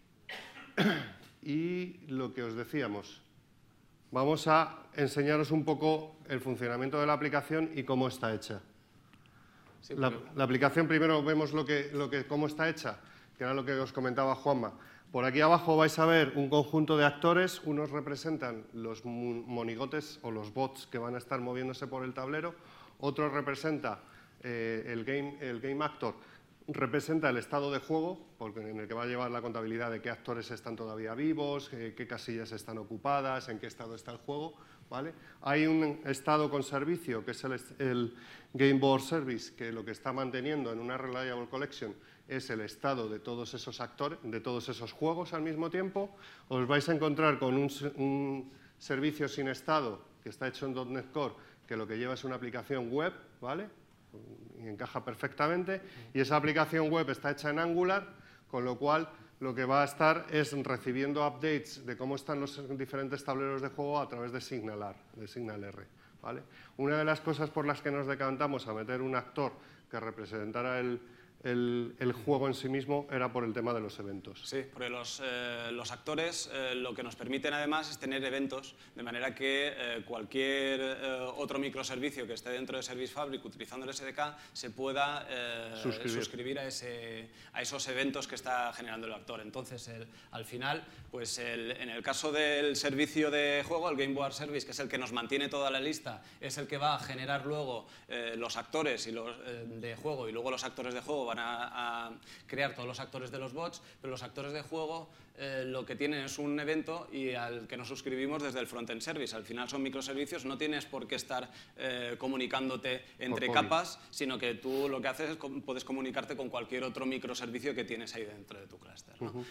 Y lo que os decíamos, vamos a enseñaros un poco el funcionamiento de la aplicación y cómo está hecha. Sí, la aplicación, primero vemos cómo está hecha, que era lo que os comentaba Juanma. Por aquí abajo vais a ver un conjunto de actores. Unos representan los monigotes o los bots que van a estar moviéndose por el tablero. Otro representa el game actor, representa el estado de juego, en el que va a llevar la contabilidad de qué actores están todavía vivos, qué casillas están ocupadas, en qué estado está el juego. ¿Vale? Hay un estado con servicio, que es el Game Board Service, que lo que está manteniendo en una Reliable Collection es el estado de todos esos actores, de todos esos juegos al mismo tiempo. Os vais a encontrar con un servicio sin estado, que está hecho en .NET Core, que lo que lleva es una aplicación web, ¿vale? Y encaja perfectamente. Y esa aplicación web está hecha en Angular, con lo cual lo que va a estar es recibiendo updates de cómo están los diferentes tableros de juego a través de SignalR, ¿vale? Una de las cosas por las que nos decantamos a meter un actor que representara el juego en sí mismo era por el tema de los eventos. Sí, porque los actores lo que nos permiten además es tener eventos, de manera que cualquier otro microservicio que esté dentro de Service Fabric utilizando el SDK se pueda suscribir a esos eventos que está generando el actor. Entonces, al final, pues en el caso del servicio de juego, el Game Board Service, que es el que nos mantiene toda la lista, es el que va a generar luego los actores de juego, y luego los actores de juego van a crear todos los actores de los bots, pero los actores de juego lo que tienen es un evento y al que nos suscribimos desde el frontend service. Al final son microservicios, no tienes por qué estar comunicándote entre capas, sino que tú lo que haces es puedes comunicarte con cualquier otro microservicio que tienes ahí dentro de tu clúster, ¿no?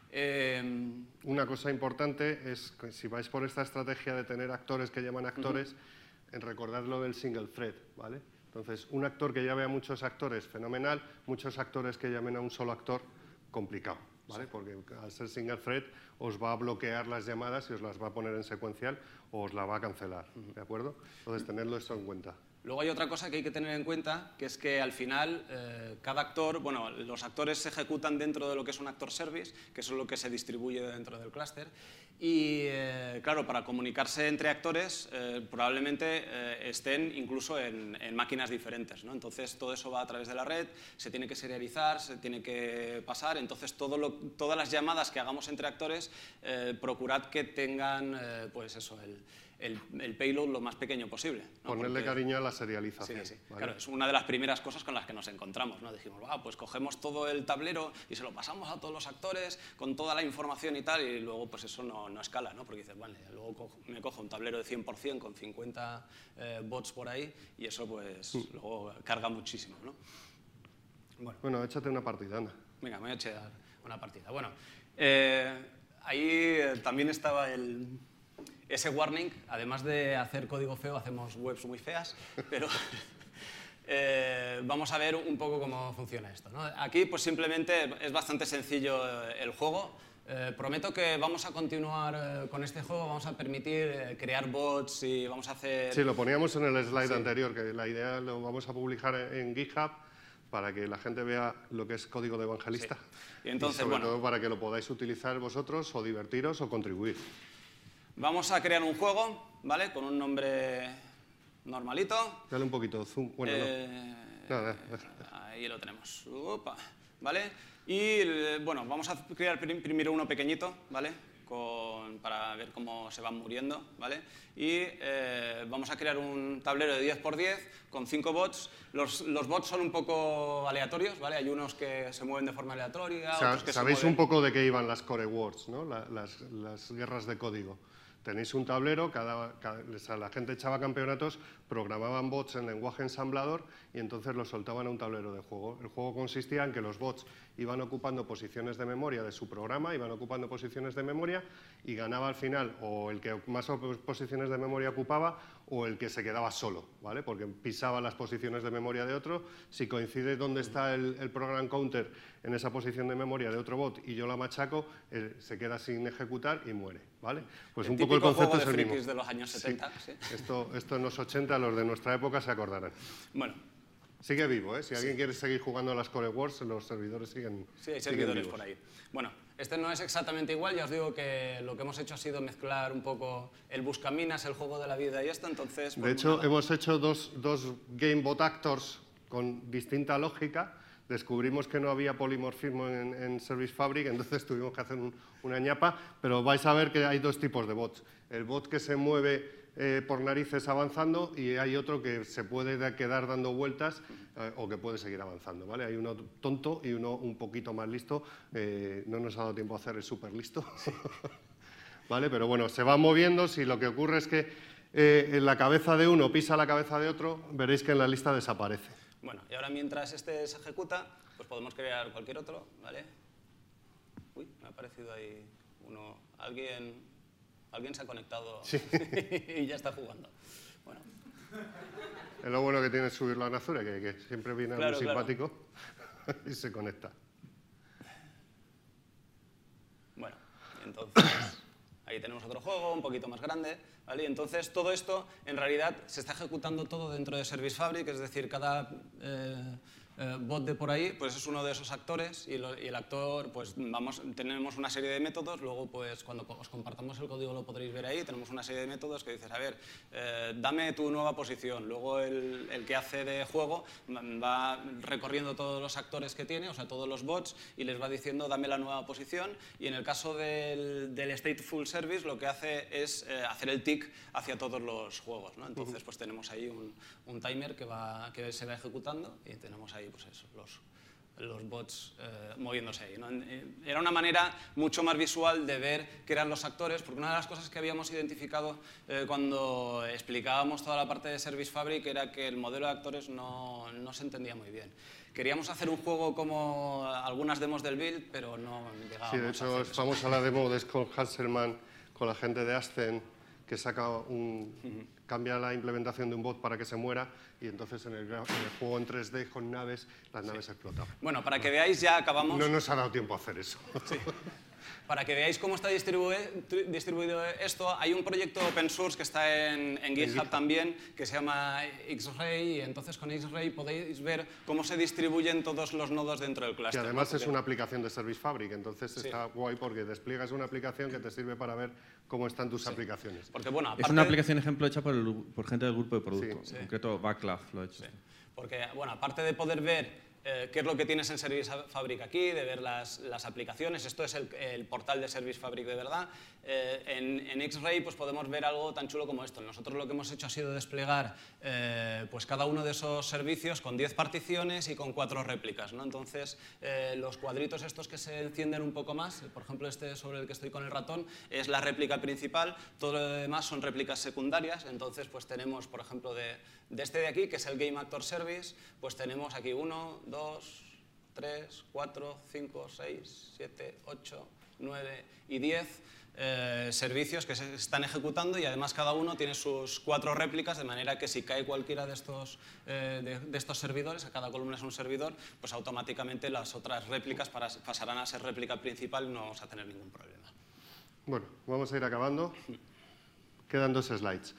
Una cosa importante es que si vais por esta estrategia de tener actores que llaman actores, en recordar lo del single thread, ¿vale? Entonces, un actor que llame a muchos actores, fenomenal. Muchos actores que llamen a un solo actor, complicado, ¿vale? Porque al ser single thread os va a bloquear las llamadas y os las va a poner en secuencial o os la va a cancelar, ¿de acuerdo? Entonces, tenedlo esto en cuenta. Luego hay otra cosa que hay que tener en cuenta, que es que al final cada actor, bueno, los actores se ejecutan dentro de lo que es un actor service, que eso es lo que se distribuye dentro del clúster, y claro, para comunicarse entre actores probablemente estén incluso en máquinas diferentes, ¿no? Entonces todo eso va a través de la red, se tiene que serializar, se tiene que pasar. Entonces todas las llamadas que hagamos entre actores, procurad que tengan pues eso, el payload lo más pequeño posible, ¿no? Ponerle cariño a la serialización. Sí, sí. ¿Vale? Claro, es una de las primeras cosas con las que nos encontramos, ¿no? Dijimos, pues cogemos todo el tablero y se lo pasamos a todos los actores con toda la información y tal, y luego pues eso no escala, ¿no? Porque dices, vale, luego me cojo un tablero de 100% con 50 bots por ahí y eso pues luego carga muchísimo, ¿no? Bueno, échate una partida, anda. Venga, me voy a echar una partida. Bueno, ahí también estaba ese warning. Además de hacer código feo, hacemos webs muy feas, pero vamos a ver un poco cómo funciona esto, ¿no? Aquí pues simplemente es bastante sencillo el juego. Prometo que vamos a continuar con este juego, vamos a permitir crear bots y vamos a hacer... Sí, lo poníamos en el slide anterior, que la idea lo vamos a publicar en GitHub para que la gente vea lo que es código de evangelista. Sí. Y entonces, sobre todo para que lo podáis utilizar vosotros o divertiros o contribuir. Vamos a crear un juego, ¿vale? Con un nombre normalito. Dale un poquito de zoom. Bueno, no. Ahí lo tenemos. Opa, ¿vale? Y bueno, vamos a crear primero uno pequeñito, ¿vale? Para ver cómo se van muriendo, ¿vale? Y vamos a crear un tablero de 10 por 10 con 5 bots. Los bots son un poco aleatorios, ¿vale? Hay unos que se mueven de forma aleatoria, otros que sabéis se mueven... un poco de qué iban las core words, ¿no? Las guerras de código. Tenéis un tablero, la gente echaba campeonatos, programaban bots en lenguaje ensamblador y entonces los soltaban a un tablero de juego. El juego consistía en que los bots iban ocupando posiciones de memoria de su programa, iban ocupando posiciones de memoria y ganaba al final o el que más posiciones de memoria ocupaba o el que se quedaba solo, ¿vale? Porque pisaba las posiciones de memoria de otro. Si coincide dónde está el program counter en esa posición de memoria de otro bot y yo la machaco, se queda sin ejecutar y muere, ¿vale? Pues un poco el concepto es el mismo. De los años 70, sí. Esto en los 80, los de nuestra época se acordarán. Bueno. Sigue vivo, ¿eh? Si alguien quiere seguir jugando a las Core Wars, los servidores siguen. Sí, hay servidores por ahí. Bueno, este no es exactamente igual, ya os digo que lo que hemos hecho ha sido mezclar un poco el buscaminas, el juego de la vida y esto, entonces... De hecho, hemos hecho dos Game Bot Actors con distinta lógica. Descubrimos que no había polimorfismo en Service Fabric, entonces tuvimos que hacer una ñapa, pero vais a ver que hay dos tipos de bots. El bot que se mueve por narices avanzando y hay otro que se puede quedar dando vueltas o que puede seguir avanzando, ¿vale? Hay uno tonto y uno un poquito más listo. No nos ha dado tiempo a hacer el súper listo, ¿vale? Pero bueno, se va moviendo. Si lo que ocurre es que en la cabeza de uno pisa la cabeza de otro, veréis que en la lista desaparece. Bueno, y ahora mientras este se ejecuta, pues podemos crear cualquier otro, ¿vale? Uy, me ha aparecido ahí uno. Alguien se ha conectado sí. Y ya está jugando. Bueno. Es lo bueno que tiene subirlo a Nazure, que siempre viene algo simpático y se conecta. Bueno, y entonces ahí tenemos otro juego un poquito más grande, ¿vale? Y entonces todo esto en realidad se está ejecutando todo dentro de Service Fabric, es decir, cada bot de por ahí pues es uno de esos actores y el actor, pues tenemos una serie de métodos, luego pues cuando os compartamos el código lo podréis ver ahí, tenemos una serie de métodos que dices, a ver, dame tu nueva posición, luego el que hace de juego va recorriendo todos los actores que tiene, o sea, todos los bots, y les va diciendo dame la nueva posición, y en el caso del Stateful Service lo que hace es hacer el tick hacia todos los juegos, ¿no? Entonces pues tenemos ahí un timer que se va ejecutando y tenemos ahí pues eso, los bots moviéndose ahí, ¿no? Era una manera mucho más visual de ver qué eran los actores, porque una de las cosas que habíamos identificado cuando explicábamos toda la parte de Service Fabric era que el modelo de actores no se entendía muy bien. Queríamos hacer un juego como algunas demos del build, pero no llegábamos. Sí, de hecho es famosa la demo de Scott Hanselman con la gente de Ascen, que cambia la implementación de un bot para que se muera y entonces en el juego en 3D con naves, las naves explotan. Bueno, para que veáis ya acabamos... No nos ha dado tiempo a hacer eso. Sí. Para que veáis cómo está distribuido esto, hay un proyecto open source que está en GitHub también, que se llama X-Ray, y entonces con X-Ray podéis ver cómo se distribuyen todos los nodos dentro del clúster. Y además es una aplicación de Service Fabric, entonces está guay porque despliegas una aplicación que te sirve para ver cómo están tus aplicaciones. Porque, bueno, aparte... Es una aplicación ejemplo hecha por gente del grupo de producto, en concreto Backlav lo ha hecho. Sí. Porque, bueno, aparte de poder ver qué es lo que tienes en Service Fabric aquí, de ver las aplicaciones, esto es el portal de Service Fabric de verdad. En X-Ray pues podemos ver algo tan chulo como esto. Nosotros lo que hemos hecho ha sido desplegar pues cada uno de esos servicios con 10 particiones y con 4 réplicas, ¿no? Entonces los cuadritos estos que se encienden un poco más, por ejemplo este sobre el que estoy con el ratón, es la réplica principal, todo lo demás son réplicas secundarias. Entonces pues tenemos, por ejemplo, de este de aquí, que es el Game Actor Service, pues tenemos aquí 1, 2, 3, 4, 5, 6, 7, 8, 9 y 10 servicios que se están ejecutando, y además cada uno tiene sus 4 réplicas, de manera que si cae cualquiera de estos servidores, a cada columna es un servidor, pues automáticamente las otras réplicas pasarán a ser réplica principal y no vamos a tener ningún problema. Bueno, vamos a ir acabando. Quedan 2 slides.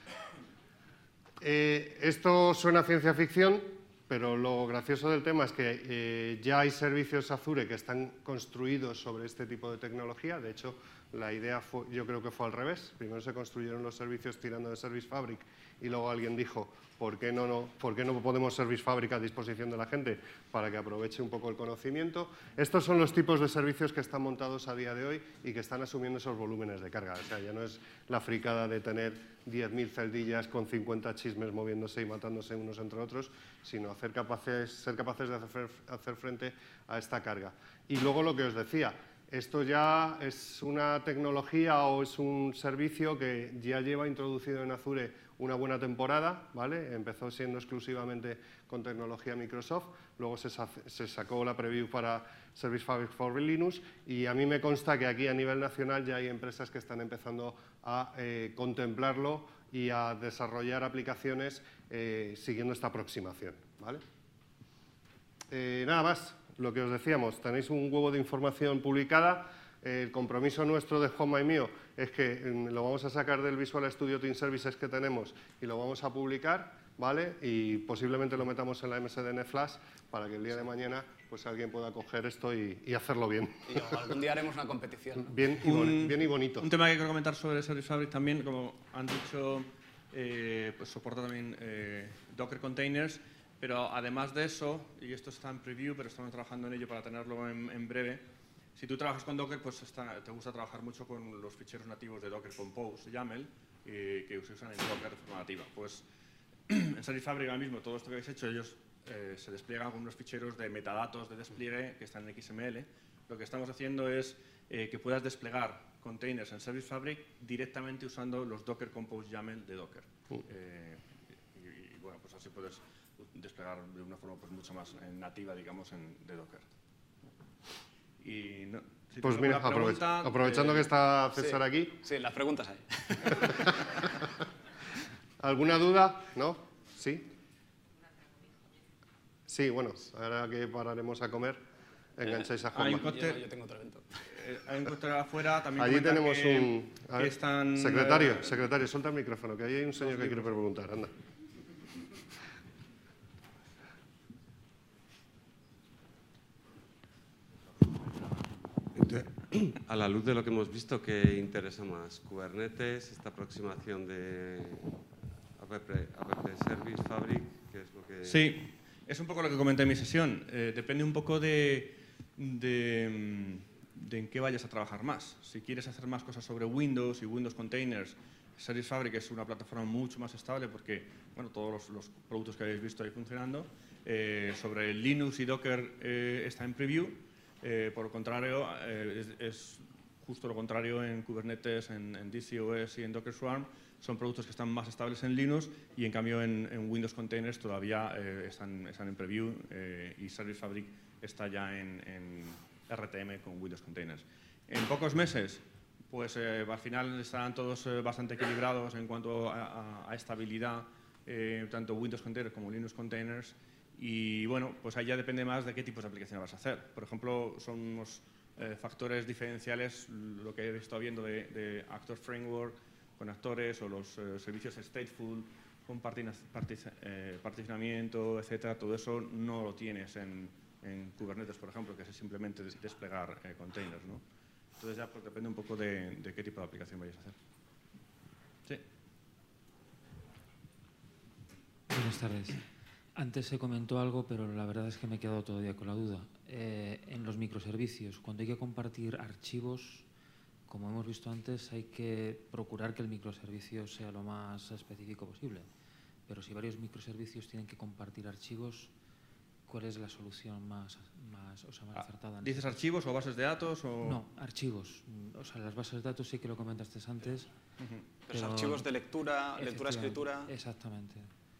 Esto suena a ciencia ficción, pero lo gracioso del tema es que ya hay servicios Azure que están construidos sobre este tipo de tecnología. De hecho, la idea yo creo que fue al revés. Primero se construyeron los servicios tirando de Service Fabric y luego alguien dijo, ¿por qué no podemos Service Fabric a disposición de la gente para que aproveche un poco el conocimiento? Estos son los tipos de servicios que están montados a día de hoy y que están asumiendo esos volúmenes de carga. O sea, ya no es la fricada de tener 10.000 celdillas con 50 chismes moviéndose y matándose unos entre otros, sino ser capaces de hacer frente a esta carga. Y luego lo que os decía, esto ya es una tecnología o es un servicio que ya lleva introducido en Azure una buena temporada, ¿vale? Empezó siendo exclusivamente con tecnología Microsoft, luego se sacó la preview para Service Fabric for Linux, y a mí me consta que aquí a nivel nacional ya hay empresas que están empezando a contemplarlo y a desarrollar aplicaciones siguiendo esta aproximación, ¿vale? Nada más. Lo que os decíamos, tenéis un huevo de información publicada. El compromiso nuestro de Home y mío es que lo vamos a sacar del Visual Studio Team Services que tenemos y lo vamos a publicar, ¿vale? Y posiblemente lo metamos en la MSDN Flash para que el día de mañana pues alguien pueda coger esto y hacerlo bien. Y algún día haremos una competición, ¿no? Bien y bonito. Un tema que quiero comentar sobre Service Fabric también, como han dicho, pues soporta también Docker Containers. Pero además de eso, y esto está en preview, pero estamos trabajando en ello para tenerlo en breve, si tú trabajas con Docker, pues te gusta trabajar mucho con los ficheros nativos de Docker Compose, YAML, que se usan en Docker de forma nativa. Pues en Service Fabric ahora mismo, todo esto que habéis hecho, ellos se despliegan con unos ficheros de metadatos de despliegue que están en XML. Lo que estamos haciendo es que puedas desplegar containers en Service Fabric directamente usando los Docker Compose YAML de Docker. Y bueno, pues así puedes desplegar de una forma pues, mucho más nativa, digamos, de Docker. Y si pues mira, aprovechando que está César aquí. Sí, las preguntas hay. ¿Alguna duda? ¿No? ¿Sí? Sí, bueno, ahora que pararemos a comer, engancháis a Juanma. Yo tengo otro evento. Hay un cóctel afuera, también allí tenemos están, secretario, suelta el micrófono, que ahí hay un señor que quiere preguntar, anda. A la luz de lo que hemos visto, ¿qué interesa más? ¿Kubernetes, esta aproximación de App Service Fabric? ¿Qué es lo que...? Sí, es un poco lo que comenté en mi sesión. Depende un poco de en qué vayas a trabajar más. Si quieres hacer más cosas sobre Windows y Windows Containers, Service Fabric es una plataforma mucho más estable porque bueno, todos los productos que habéis visto ahí funcionando. Sobre Linux y Docker está en preview. Por el contrario, es justo lo contrario en Kubernetes, en DCOS y en Docker Swarm. Son productos que están más estables en Linux y en cambio en Windows Containers todavía están en preview y Service Fabric está ya en RTM con Windows Containers. En pocos meses, pues al final estarán todos bastante equilibrados en cuanto a estabilidad, tanto Windows Containers como Linux Containers. Y bueno, pues ahí ya depende más de qué tipos de aplicaciones vas a hacer. Por ejemplo, son unos factores diferenciales, lo que he estado viendo de Actor Framework con actores o los servicios stateful con particionamiento, etcétera. Todo eso no lo tienes en Kubernetes, por ejemplo, que es simplemente desplegar containers, ¿no? Entonces ya pues, depende un poco de qué tipo de aplicación vayas a hacer. Sí. Buenas tardes. Antes se comentó algo, pero la verdad es que me he quedado todavía con la duda. En los microservicios, cuando hay que compartir archivos, como hemos visto antes, hay que procurar que el microservicio sea lo más específico posible. Pero si varios microservicios tienen que compartir archivos, ¿cuál es la solución más acertada? ¿Dices archivos o bases de datos? O... No, archivos. O sea, las bases de datos sí que lo comentaste antes. Pero archivos de lectura, escritura. Exactamente.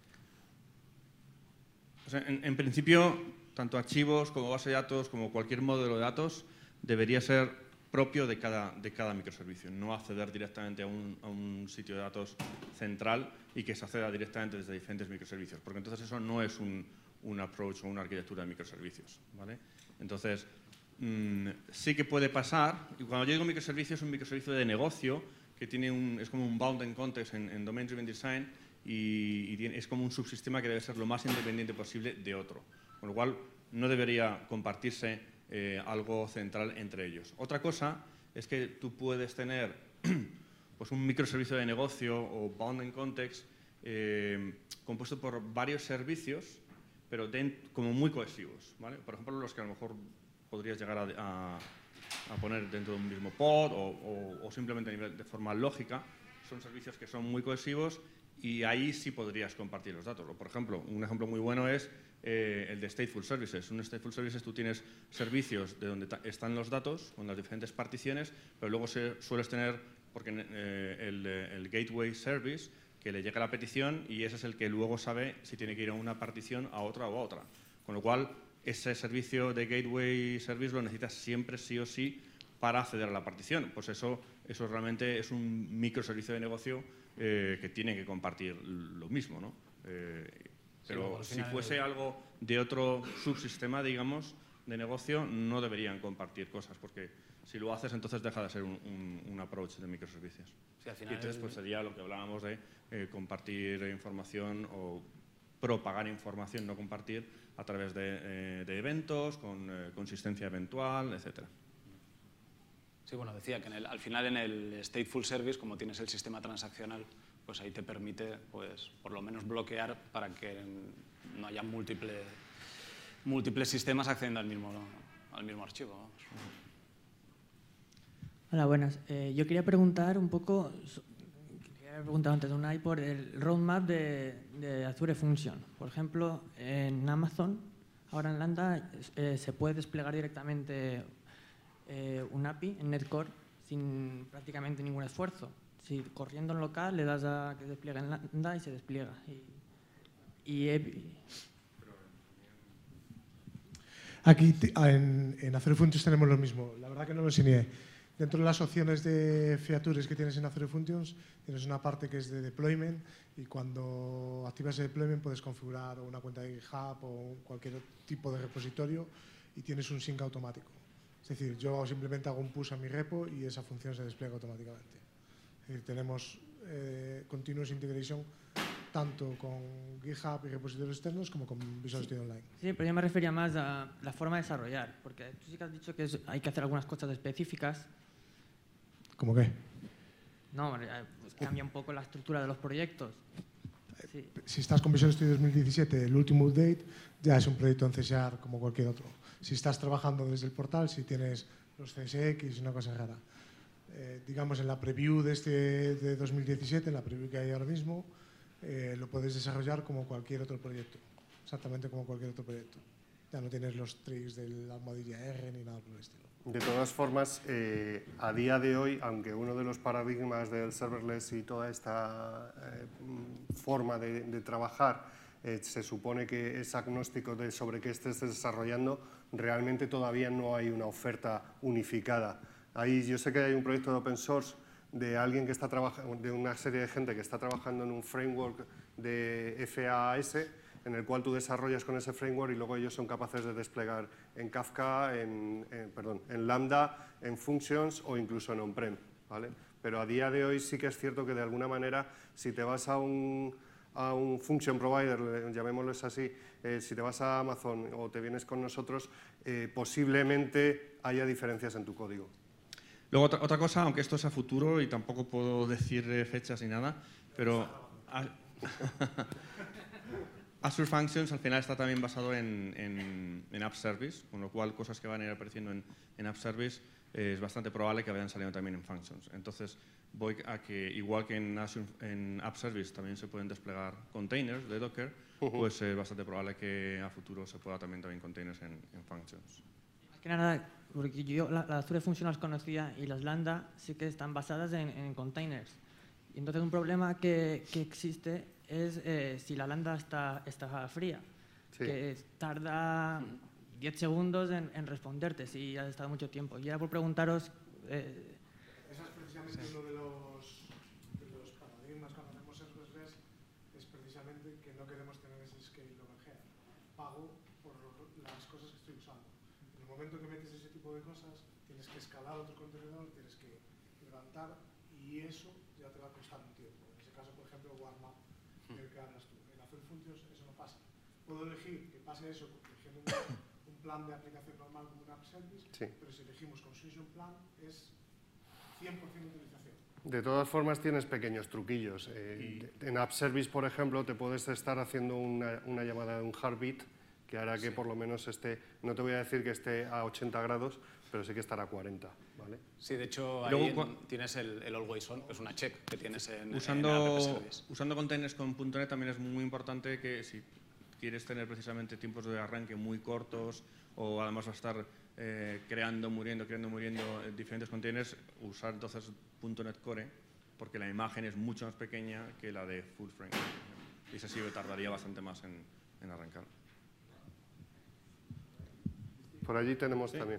O sea, en principio, tanto archivos como base de datos, como cualquier módulo de datos, debería ser propio de cada microservicio, no acceder directamente a un sitio de datos central y que se acceda directamente desde diferentes microservicios, porque entonces eso no es un approach o una arquitectura de microservicios, ¿vale? Entonces, sí que puede pasar, y cuando yo digo microservicio es un microservicio de negocio que es como un bounded context en Domain Driven Design y es como un subsistema que debe ser lo más independiente posible de otro, con lo cual no debería compartirse algo central entre ellos. Otra cosa es que tú puedes tener pues un microservicio de negocio o bounded context compuesto por varios servicios, pero como muy cohesivos, ¿vale? Por ejemplo, los que a lo mejor podrías llegar a poner dentro de un mismo pod o simplemente de forma lógica, son servicios que son muy cohesivos y ahí sí podrías compartir los datos. O, por ejemplo, un ejemplo muy bueno es el de Stateful Services. Un Stateful Services tú tienes servicios de donde están los datos con las diferentes particiones, pero luego sueles tener el Gateway Service que le llega la petición y ese es el que luego sabe si tiene que ir a una partición, a otra o a otra. Con lo cual, ese servicio de Gateway Service lo necesitas siempre sí o sí para acceder a la partición. Pues eso realmente es un microservicio de negocio que tiene que compartir lo mismo, ¿no? Pero si fuese algo de otro subsistema, digamos, de negocio, no deberían compartir cosas, porque si lo haces, entonces deja de ser un approach de microservicios. Sí, al final y entonces pues, sería lo que hablábamos de compartir información o propagar información, no compartir, a través de eventos, con consistencia eventual, etcétera. Sí, bueno, decía que al final en el Stateful Service, como tienes el sistema transaccional pues ahí te permite, pues, por lo menos bloquear para que no haya múltiples sistemas accediendo al mismo archivo. Vamos. Hola, buenas. Yo quería preguntar un poco, quería haber preguntado antes de Unai por el roadmap de Azure Function. Por ejemplo, en Amazon, ahora en Lambda, se puede desplegar directamente un API en Netcore sin prácticamente ningún esfuerzo. Si corriendo en local le das a que despliegue en Lambda y se despliega. Aquí en Azure Functions tenemos lo mismo. La verdad que no lo enseñé. Dentro de las opciones de features que tienes en Azure Functions, tienes una parte que es de deployment y cuando activas el deployment puedes configurar una cuenta de GitHub o cualquier tipo de repositorio y tienes un sync automático. Es decir, yo simplemente hago un push a mi repo y esa función se despliega automáticamente. Es decir, tenemos continuous integration tanto con GitHub y repositorios externos como con Visual Studio Online. Sí, pero yo me refería más a la forma de desarrollar, porque tú sí que has dicho que hay que hacer algunas cosas específicas. ¿Cómo qué? No, pues cambia un poco la estructura de los proyectos. Sí. Si estás con Visual Studio 2017, el último update ya es un proyecto en C# como cualquier otro. Si estás trabajando desde el portal, si tienes los CSX, una cosa rara. Digamos, en la preview de 2017, en la preview que hay ahora mismo, lo puedes desarrollar como cualquier otro proyecto, exactamente como cualquier otro proyecto. Ya no tienes los tricks de la almohadilla R ni nada por el estilo. De todas formas, a día de hoy, aunque uno de los paradigmas del serverless y toda esta forma de trabajar se supone que es agnóstico sobre qué estés desarrollando, realmente todavía no hay una oferta unificada. Ahí yo sé que hay un proyecto de open source de alguien que está trabajando, de una serie de gente que está trabajando en un framework de FAS, en el cual tú desarrollas con ese framework y luego ellos son capaces de desplegar en Kafka, en Lambda, en Functions o incluso en on-prem, ¿vale? Pero a día de hoy sí que es cierto que de alguna manera, si te vas a un function provider, llamémoslo así, si te vas a Amazon o te vienes con nosotros, posiblemente haya diferencias en tu código. Luego, otra cosa, aunque esto es a futuro y tampoco puedo decir fechas ni nada, pero Azure Functions al final está también basado en App Service, con lo cual cosas que van a ir apareciendo en App Service es bastante probable que vayan saliendo también en Functions. Entonces, voy a que, igual que en App Service también se pueden desplegar containers de Docker, pues es bastante probable que a futuro se pueda también containers en Functions. Más que nada, porque yo las Azure Functions las conocía y las Lambda sí que están basadas en containers. Y entonces un problema que existe es si la Lambda está fría, sí, que tarda 10 segundos en responderte si has estado mucho tiempo. Y era por preguntaros... Eso es precisamente uno de los paradigmas cuando hacemos serverless, es precisamente que no queremos tener ese scale overhead. Pago por las cosas que estoy usando. En el momento que metes ese tipo de cosas, tienes que escalar otro contenedor, tienes que levantar y eso ya te va a costar un tiempo. En ese caso, por ejemplo, Warmap, del que hablas tú. En Azure Functions eso no pasa. Puedo elegir que pase eso eligiendo un plan de aplicación normal como un App Service, sí, pero si elegimos Consumption Plan es 100% utilización. De todas formas tienes pequeños truquillos. En App Service, por ejemplo, te puedes estar haciendo una llamada de un heartbeat que hará que por lo menos esté, no te voy a decir que esté a 80 grados, pero sí que estará a 40, ¿vale? Sí, de hecho, ahí tienes el Always On, es una check que tienes en usando containers con .NET también es muy importante que si quieres tener precisamente tiempos de arranque muy cortos o además va a estar creando, muriendo diferentes containers, usar entonces .NET Core porque la imagen es mucho más pequeña que la de full frame y ese sí tardaría bastante más en arrancar. Por allí tenemos también.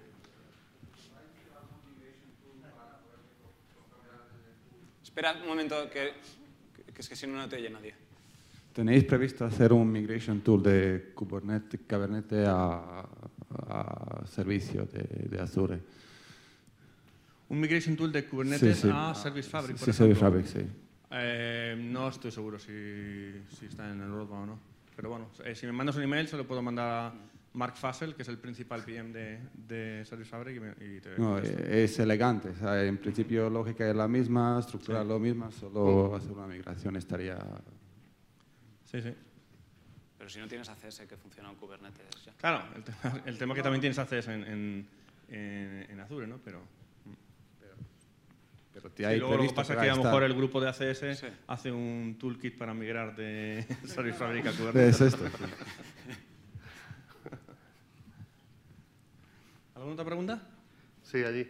Espera un momento, que es que si no, no te oye nadie. ¿Tenéis previsto hacer un migration tool de Kubernetes a servicio de Azure? ¿Un migration tool de Kubernetes a Service Fabric, por ejemplo? Service Fabric, sí. No estoy seguro si está en el roadmap o no. Pero bueno, si me mandas un email se lo puedo mandar Mark Fassel, que es el principal PM de Service Fabric. No, es elegante. O sea, en principio, lógica es la misma, estructura es lo misma, solo hacer una migración estaría... Sí, sí. Pero si no tienes ACS que funciona en Kubernetes ya. Claro, el tema que también tienes ACS en Azure, ¿no? Pero hay luego lo que pasa es que a lo mejor el grupo de ACS Sí. hace un toolkit para migrar de Service Fabric a Kubernetes. Es esto. ¿Alguna otra pregunta? Sí, allí.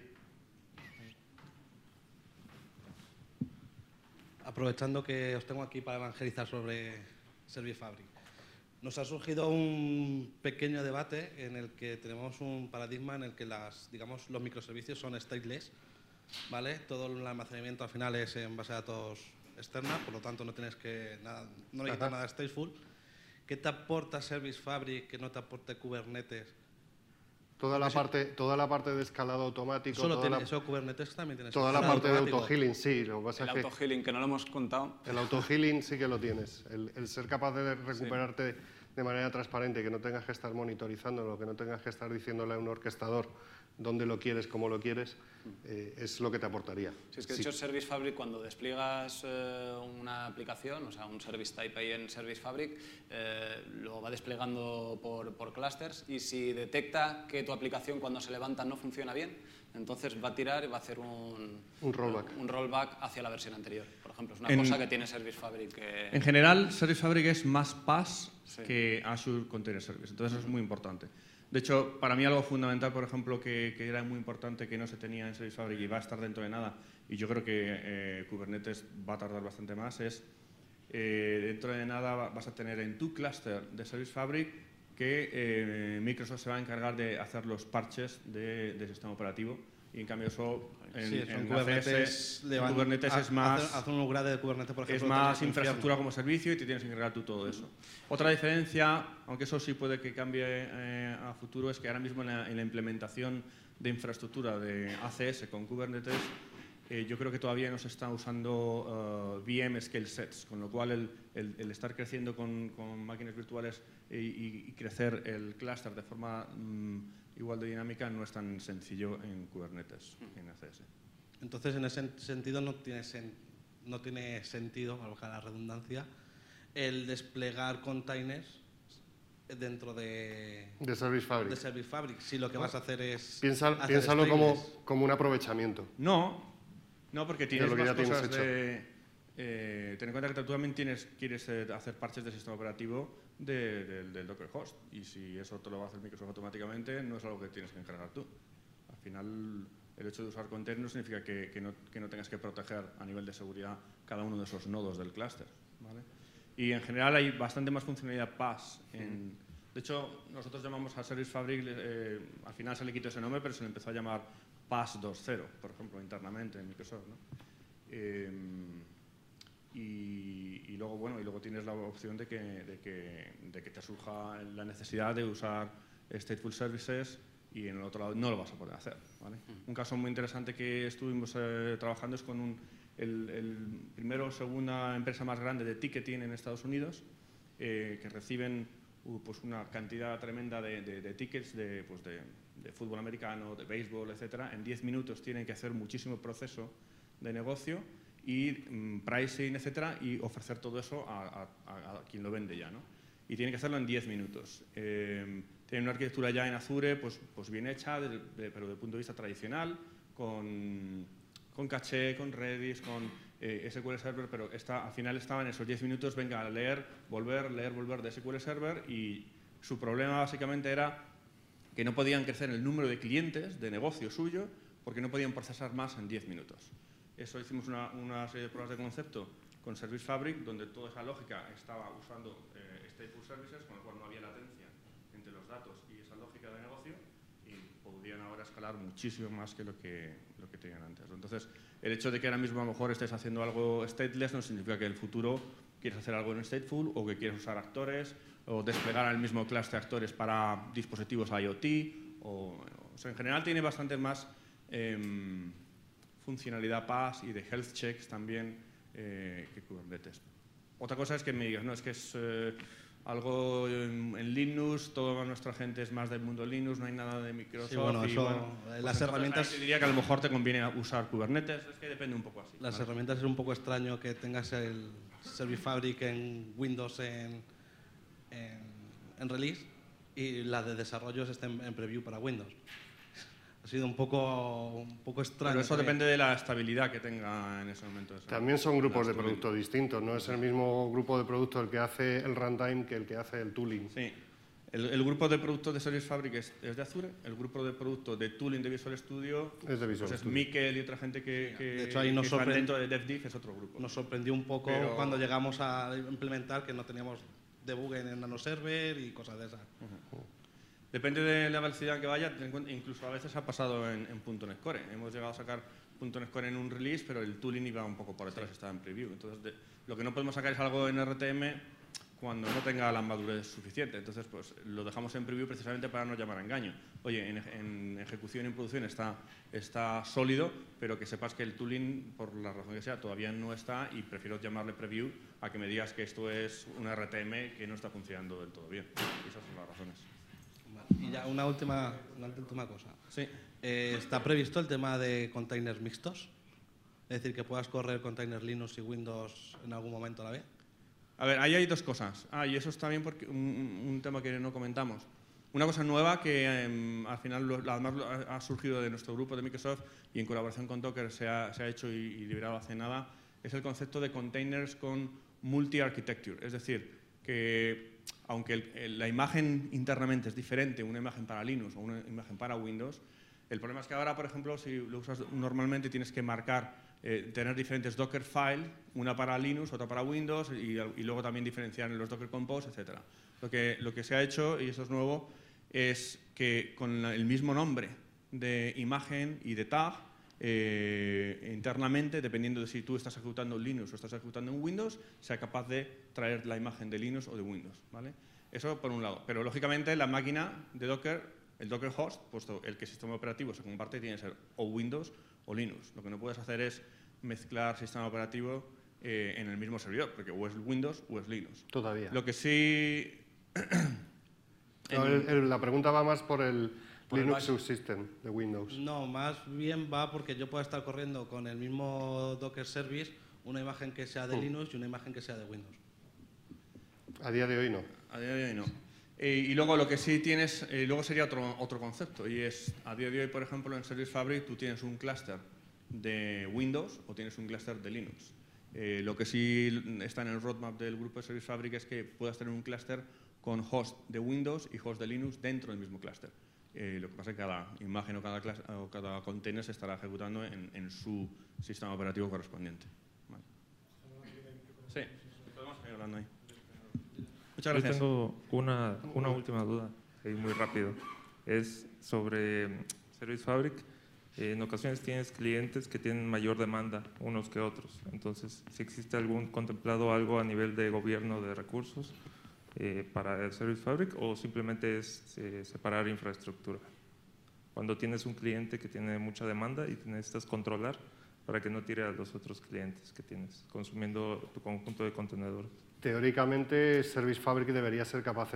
Aprovechando que os tengo aquí para evangelizar sobre Service Fabric, nos ha surgido un pequeño debate en el que tenemos un paradigma en el que digamos, los microservicios son stateless, ¿vale? Todo el almacenamiento al final es en base de datos externa, por lo tanto no necesitas nada stateful. ¿Qué te aporta Service Fabric que no te aporte Kubernetes? Toda la parte de escalado automático. Eso Kubernetes también tiene. Toda la parte de auto-healing, sí. Lo que pasa El es que auto-healing, que no lo hemos contado. el auto-healing sí que lo tienes. El ser capaz de recuperarte de manera transparente, que no tengas que estar monitorizando, que no tengas que estar diciéndole a un orquestador dónde lo quieres, cómo lo quieres, es lo que te aportaría. Si es que de hecho Service Fabric, cuando despliegas una aplicación, o sea, un service type ahí en Service Fabric, lo va desplegando por clusters, y si detecta que tu aplicación cuando se levanta no funciona bien, entonces va a tirar y va a hacer un rollback hacia la versión anterior. Por ejemplo, es una cosa que tiene Service Fabric. En general, Service Fabric es más PaaS que Azure Container Service, entonces eso es muy importante. De hecho, para mí algo fundamental, por ejemplo, que era muy importante que no se tenía en Service Fabric y va a estar dentro de nada, y yo creo que Kubernetes va a tardar bastante más, es dentro de nada vas a tener en tu clúster de Service Fabric que Microsoft se va a encargar de hacer los parches de sistema operativo, y en cambio eso en Kubernetes es más... Haz un upgrade de Kubernetes, por ejemplo. Es más infraestructura como servicio y te tienes que encargar tú todo eso. Otra diferencia, aunque eso sí puede que cambie a futuro, es que ahora mismo en la implementación de infraestructura de ACS con Kubernetes, yo creo que todavía no se está usando VM scale sets, con lo cual el estar creciendo con máquinas virtuales y crecer el clúster de forma igual de dinámica no es tan sencillo en Kubernetes, en ACS. Entonces, en ese sentido, no tiene sentido, valga la redundancia, el desplegar containers dentro de Service Fabric. De Service Fabric. Si lo que vas a hacer es... Piénsalo como un aprovechamiento. No, porque tienes lo que más ya cosas tienes ten en cuenta que tú también quieres hacer parches del sistema operativo del Docker host, y si eso te lo va a hacer Microsoft automáticamente, no es algo que tienes que encargar tú. Al final, el hecho de usar containers significa que no tengas que proteger a nivel de seguridad cada uno de esos nodos del clúster, ¿vale? Y en general hay bastante más funcionalidad PaaS. De hecho, nosotros llamamos a Service Fabric, al final se le quitó ese nombre, pero se le empezó a llamar PaaS 2.0, por ejemplo, internamente en Microsoft, ¿no? Y luego tienes la opción de que te surja la necesidad de usar stateful services, y en el otro lado no lo vas a poder hacer, ¿vale? Un caso muy interesante que estuvimos trabajando es con el primero o segunda empresa más grande de ticketing en Estados Unidos, que reciben pues una cantidad tremenda de tickets de fútbol americano, de béisbol, etcétera. En 10 minutos tienen que hacer muchísimo proceso de negocio y pricing, etcétera, y ofrecer todo eso a quien lo vende ya, ¿no? Y tienen que hacerlo en 10 minutos. Tienen una arquitectura ya en Azure pues bien hecha, pero desde el punto de vista tradicional, con caché, con Redis, con SQL Server, pero al final estaba en esos 10 minutos, venga, a leer, volver de SQL Server, y su problema básicamente era que no podían crecer el número de clientes de negocio suyo porque no podían procesar más en 10 minutos. Eso hicimos una serie de pruebas de concepto con Service Fabric, donde toda esa lógica estaba usando stateful services, con lo cual no había latencia entre los datos y esa lógica de negocio, y podrían ahora escalar muchísimo más que lo que tenían antes. Entonces, el hecho de que ahora mismo a lo mejor estés haciendo algo stateless no significa que en el futuro quieres hacer algo en stateful, o que quieres usar actores, o desplegar al mismo clase de actores para dispositivos IoT, o sea, en general tiene bastante más funcionalidad PaaS y de health checks también que Kubernetes. Otra cosa es que me digas, no, es que algo en Linux, toda nuestra gente es más del mundo Linux, no hay nada de Microsoft. Sí, bueno, eso, pues las herramientas... Te diría que a lo mejor te conviene usar Kubernetes, es que depende un poco así. Las herramientas es un poco extraño que tengas el Service Fabric en Windows en release y la de desarrollos estén en preview para Windows. Ha sido un poco extraño. Pero eso depende de la estabilidad que tenga en ese momento. También son grupos de producto distintos, no es el mismo grupo de producto el que hace el runtime que el que hace el tooling. Sí. El grupo de productos de Service Fabric es de Azure, el grupo de productos de tooling de Visual Studio es de Visual Studio. Mikel y otra gente que de hecho, ahí nos están dentro de DevDiff es otro grupo. Nos sorprendió un poco cuando llegamos a implementar que no teníamos debugging en NanoServer y cosas de esas. Depende de la velocidad que vaya, incluso a veces ha pasado en .NET Core. Hemos llegado a sacar .NET Core en un release, pero el tooling iba un poco por detrás, estaba en preview. Entonces, lo que no podemos sacar es algo en RTM cuando no tenga la madurez suficiente. Entonces, pues lo dejamos en preview precisamente para no llamar a engaño. Oye, en ejecución y en producción está sólido, pero que sepas que el tooling, por la razón que sea, todavía no está y prefiero llamarle preview a que me digas que esto es una RTM que no está funcionando del todo bien. Esas son las razones. Y ya una última cosa. Sí. ¿Está previsto el tema de containers mixtos? Es decir, que puedas correr containers Linux y Windows en algún momento a la vez. A ver, ahí hay dos cosas. Y eso está bien porque un tema que no comentamos. Una cosa nueva que al final además ha surgido de nuestro grupo de Microsoft y en colaboración con Docker se ha hecho y liberado hace nada, es el concepto de containers con multi-architecture. Es decir, que aunque la imagen internamente es diferente, una imagen para Linux o una imagen para Windows, el problema es que ahora, por ejemplo, si lo usas normalmente tienes que marcar, tener diferentes Docker files, una para Linux, otra para Windows y luego también diferenciar en los Docker Compose, etc. Lo que se ha hecho, y eso es nuevo, es que con el mismo nombre de imagen y de tag, internamente, dependiendo de si tú estás ejecutando en Linux o estás ejecutando en Windows, sea capaz de traer la imagen de Linux o de Windows, ¿vale? Eso por un lado. Pero lógicamente la máquina de Docker, el Docker host, puesto el que el sistema operativo se comparte, tiene que ser o Windows o Linux. Lo que no puedes hacer es mezclar sistema operativo en el mismo servidor, porque o es Windows o es Linux. Todavía. Lo que sí... La pregunta va más por el Linux Subsystem de Windows. No, más bien va porque yo puedo estar corriendo con el mismo Docker Service una imagen que sea de Linux y una imagen que sea de Windows. A día de hoy no. A día de hoy no. Y luego lo que sí tienes, luego sería otro concepto, y es, a día de hoy, por ejemplo, en Service Fabric tú tienes un clúster de Windows o tienes un clúster de Linux. Lo que sí está en el roadmap del grupo de Service Fabric es que puedas tener un clúster con host de Windows y host de Linux dentro del mismo clúster. Lo que pasa es que cada imagen o cada container se estará ejecutando en su sistema operativo correspondiente. Vale. Sí, podemos seguir hablando ahí. Muchas gracias. Yo tengo una última duda, muy rápido. Es sobre Service Fabric. En ocasiones tienes clientes que tienen mayor demanda unos que otros. Entonces, si existe contemplado algo a nivel de gobierno de recursos para el Service Fabric, o simplemente es separar infraestructura. Cuando tienes un cliente que tiene mucha demanda y necesitas controlar para que no tire a los otros clientes que tienes, consumiendo tu conjunto de contenedores. Teóricamente, Service Fabric debería ser capaz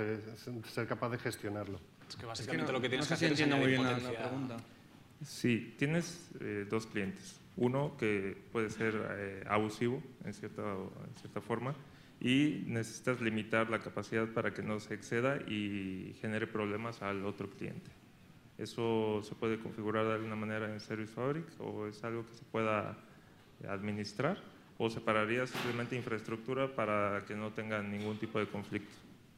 de gestionarlo. Es que básicamente lo que tienes que hacer es entiendo muy añadir bien la potencia. pregunta. Sí, tienes dos clientes. Uno que puede ser abusivo en cierta forma y necesitas limitar la capacidad para que no se exceda y genere problemas al otro cliente. ¿Eso se puede configurar de alguna manera en Service Fabric o es algo que se pueda administrar? ¿O separaría simplemente infraestructura para que no tengan ningún tipo de conflicto?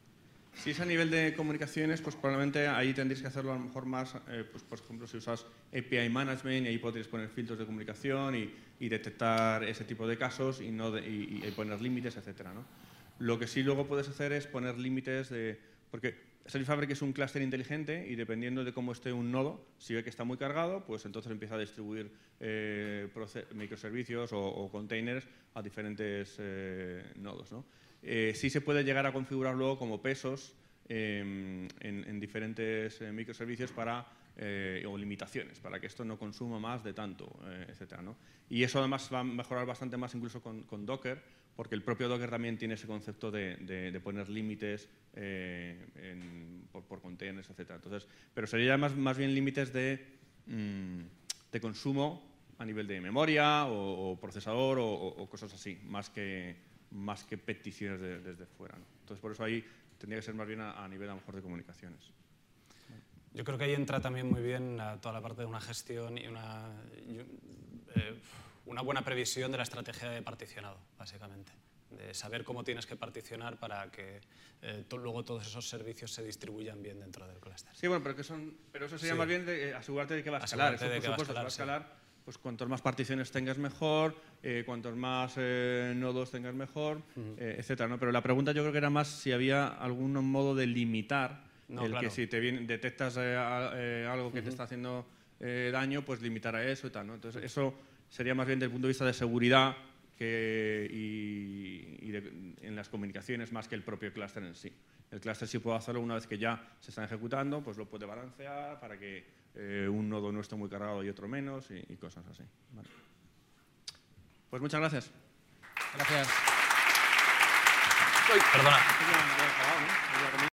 Si es a nivel de comunicaciones, pues probablemente ahí tendréis que hacerlo a lo mejor más, pues por ejemplo, si usas API Management, y ahí podréis poner filtros de comunicación y detectar ese tipo de casos y poner límites, etcétera, ¿no? Lo que sí luego puedes hacer es poner límites porque Service Fabric es un clúster inteligente y dependiendo de cómo esté un nodo, si ve que está muy cargado, pues entonces empieza a distribuir microservicios o containers a diferentes nodos, ¿no? Sí se puede llegar a configurar luego como pesos en diferentes microservicios para o limitaciones para que esto no consuma más de tanto, etcétera, ¿no? Y eso además va a mejorar bastante más incluso con Docker, porque el propio Docker también tiene ese concepto de poner límites por containers, etcétera. Entonces, pero sería más bien límites de consumo a nivel de memoria o procesador o cosas así, más que peticiones desde fuera, ¿no? Entonces, por eso ahí tendría que ser más bien a nivel a lo mejor de comunicaciones. Yo creo que ahí entra también muy bien toda la parte de una gestión y una buena previsión de la estrategia de particionado, básicamente. De saber cómo tienes que particionar para que luego todos esos servicios se distribuyan bien dentro del clúster. Sí, bueno, pero eso sería más bien de asegurarte de que va a escalar. Eso, por supuesto, va a escalar. Pues cuantos más particiones tengas mejor, cuantos más nodos tengas mejor, etcétera, ¿no? Pero la pregunta yo creo que era más si había algún modo de limitar que si detectas algo que te está haciendo daño, pues limitar a eso y tal, ¿no? Entonces eso sería más bien desde el punto de vista de seguridad en las comunicaciones más que el propio clúster en sí. El clúster sí puede hacerlo una vez que ya se están ejecutando, pues lo puede balancear para que un nodo no esté muy cargado y otro menos y cosas así. Vale. Pues muchas gracias. Gracias. Perdona.